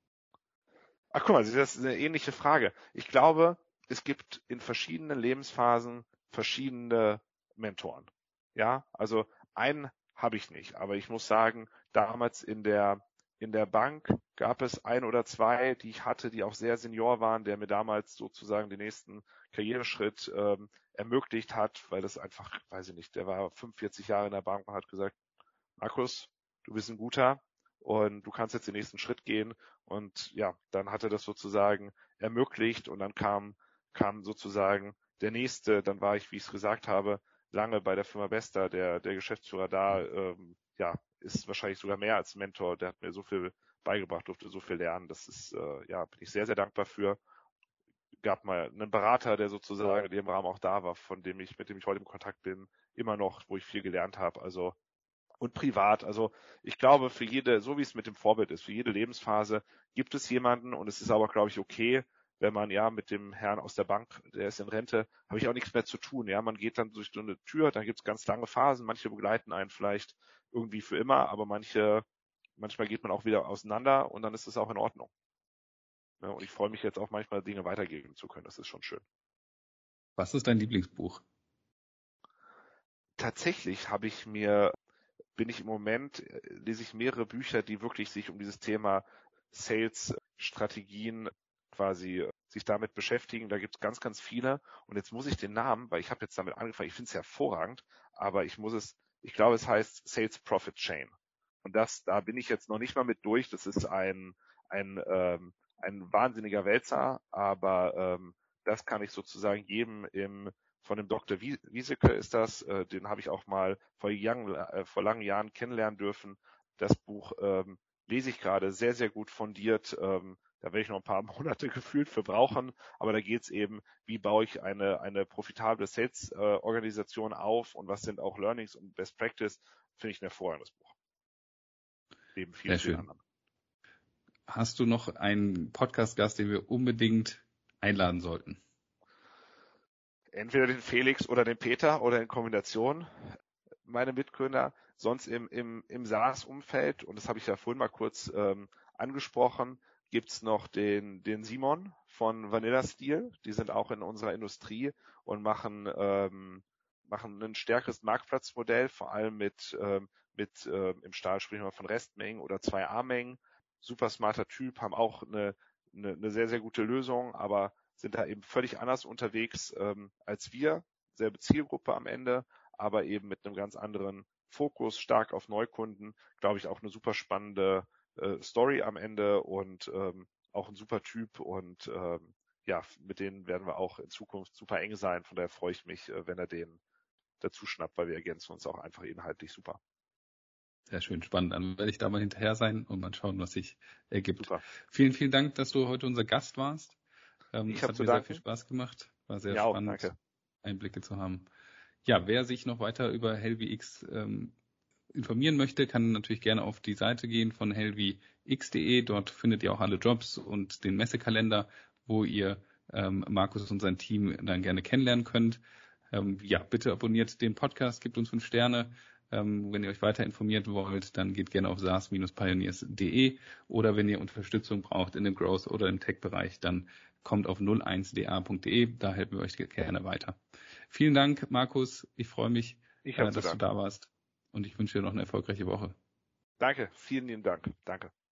Ach guck mal, das ist eine ähnliche Frage. Ich glaube, es gibt in verschiedenen Lebensphasen verschiedene Mentoren. Ja, also einen habe ich nicht, aber ich muss sagen, damals in der in der Bank gab es ein oder zwei, die ich hatte, die auch sehr senior waren, der mir damals sozusagen den nächsten Karriereschritt ähm, ermöglicht hat, weil das einfach, weiß ich nicht, der war fünfundvierzig Jahre in der Bank und hat gesagt, Markus, du bist ein guter und du kannst jetzt den nächsten Schritt gehen. Und ja, dann hat er das sozusagen ermöglicht und dann kam kam sozusagen der nächste, dann war ich, wie ich es gesagt habe, lange bei der Firma Besta, der der Geschäftsführer da, ähm, ja, ist wahrscheinlich sogar mehr als Mentor, der hat mir so viel beigebracht, durfte so viel lernen, das ist, äh, ja, bin ich sehr, sehr dankbar für. Gab mal einen Berater, der sozusagen in dem Rahmen auch da war, von dem ich, mit dem ich heute im Kontakt bin, immer noch, wo ich viel gelernt habe, also und privat, also ich glaube, für jede, so wie es mit dem Vorbild ist, für jede Lebensphase gibt es jemanden und es ist aber, glaube ich, okay, wenn man ja mit dem Herrn aus der Bank, der ist in Rente, habe ich auch nichts mehr zu tun. Ja, man geht dann durch so eine Tür, dann gibt es ganz lange Phasen, manche begleiten einen vielleicht irgendwie für immer, aber manche, manchmal geht man auch wieder auseinander und dann ist es auch in Ordnung. Ja, und ich freue mich jetzt auch manchmal Dinge weitergeben zu können, das ist schon schön. Was ist dein Lieblingsbuch? Tatsächlich habe ich mir, bin ich im Moment, lese ich mehrere Bücher, die wirklich sich um dieses Thema Sales-Strategien quasi sich damit beschäftigen. Da gibt es ganz, ganz viele. Und jetzt muss ich den Namen, weil ich habe jetzt damit angefangen, ich finde es hervorragend, aber ich muss es, ich glaube, es heißt Sales Profit Chain. Und das, da bin ich jetzt noch nicht mal mit durch. Das ist ein, ein, ähm, ein wahnsinniger Wälzer, aber ähm, das kann ich sozusagen jedem im von dem Doktor Wieseke ist das, äh, den habe ich auch mal vor, young, äh, vor langen Jahren kennenlernen dürfen. Das Buch ähm, lese ich gerade sehr, sehr gut fundiert. Ähm, da werde ich noch ein paar Monate gefühlt für brauchen, aber da geht es eben, wie baue ich eine, eine profitable Sales-Organisation äh, auf und was sind auch Learnings und Best Practice, finde ich ein hervorragendes Buch. Neben vielen, vielen anderen. Hast du noch einen Podcast-Gast, den wir unbedingt einladen sollten? Entweder den Felix oder den Peter oder in Kombination, meine Mitgründer, sonst im, im, im SaaS-Umfeld, und das habe ich ja vorhin mal kurz ähm, angesprochen, gibt's noch den, den Simon von Vanilla Steel, die sind auch in unserer Industrie und machen, ähm, machen ein stärkeres Marktplatzmodell, vor allem mit, ähm, mit ähm, im Stahl sprechen wir von Restmengen oder zwei A-Mengen, super smarter Typ, haben auch eine, eine, eine sehr, sehr gute Lösung, aber sind da eben völlig anders unterwegs ähm, als wir, selbe Zielgruppe am Ende, aber eben mit einem ganz anderen Fokus, stark auf Neukunden, glaube ich auch eine super spannende äh, Story am Ende und ähm, auch ein super Typ und ähm, ja, mit denen werden wir auch in Zukunft super eng sein, von daher freue ich mich, äh, wenn er den dazu schnappt, weil wir ergänzen uns auch einfach inhaltlich super. Sehr schön, spannend. Dann werde ich da mal hinterher sein und mal schauen, was sich ergibt. Super. Vielen, vielen Dank, dass du heute unser Gast warst. Ähm, ich es habe hat zu mir danken. sehr viel Spaß gemacht. War sehr ja, spannend, danke. Einblicke zu haben. Ja, wer sich noch weiter über HellWX ähm, informieren möchte, kann natürlich gerne auf die Seite gehen von hellwx punkt de. Dort findet ihr auch alle Jobs und den Messekalender, wo ihr ähm, Markus und sein Team dann gerne kennenlernen könnt. Ähm, ja, bitte abonniert den Podcast, gebt uns fünf Sterne Ähm, wenn ihr euch weiter informieren wollt, dann geht gerne auf saas Bindestrich pioneers Punkt de oder wenn ihr Unterstützung braucht in dem Growth oder im Tech-Bereich, dann kommt auf null eins d a Punkt de, da helfen wir euch gerne weiter. Vielen Dank, Markus. Ich freue mich, ich äh, dass du da warst und ich wünsche dir noch eine erfolgreiche Woche. Danke, vielen lieben Dank. Danke.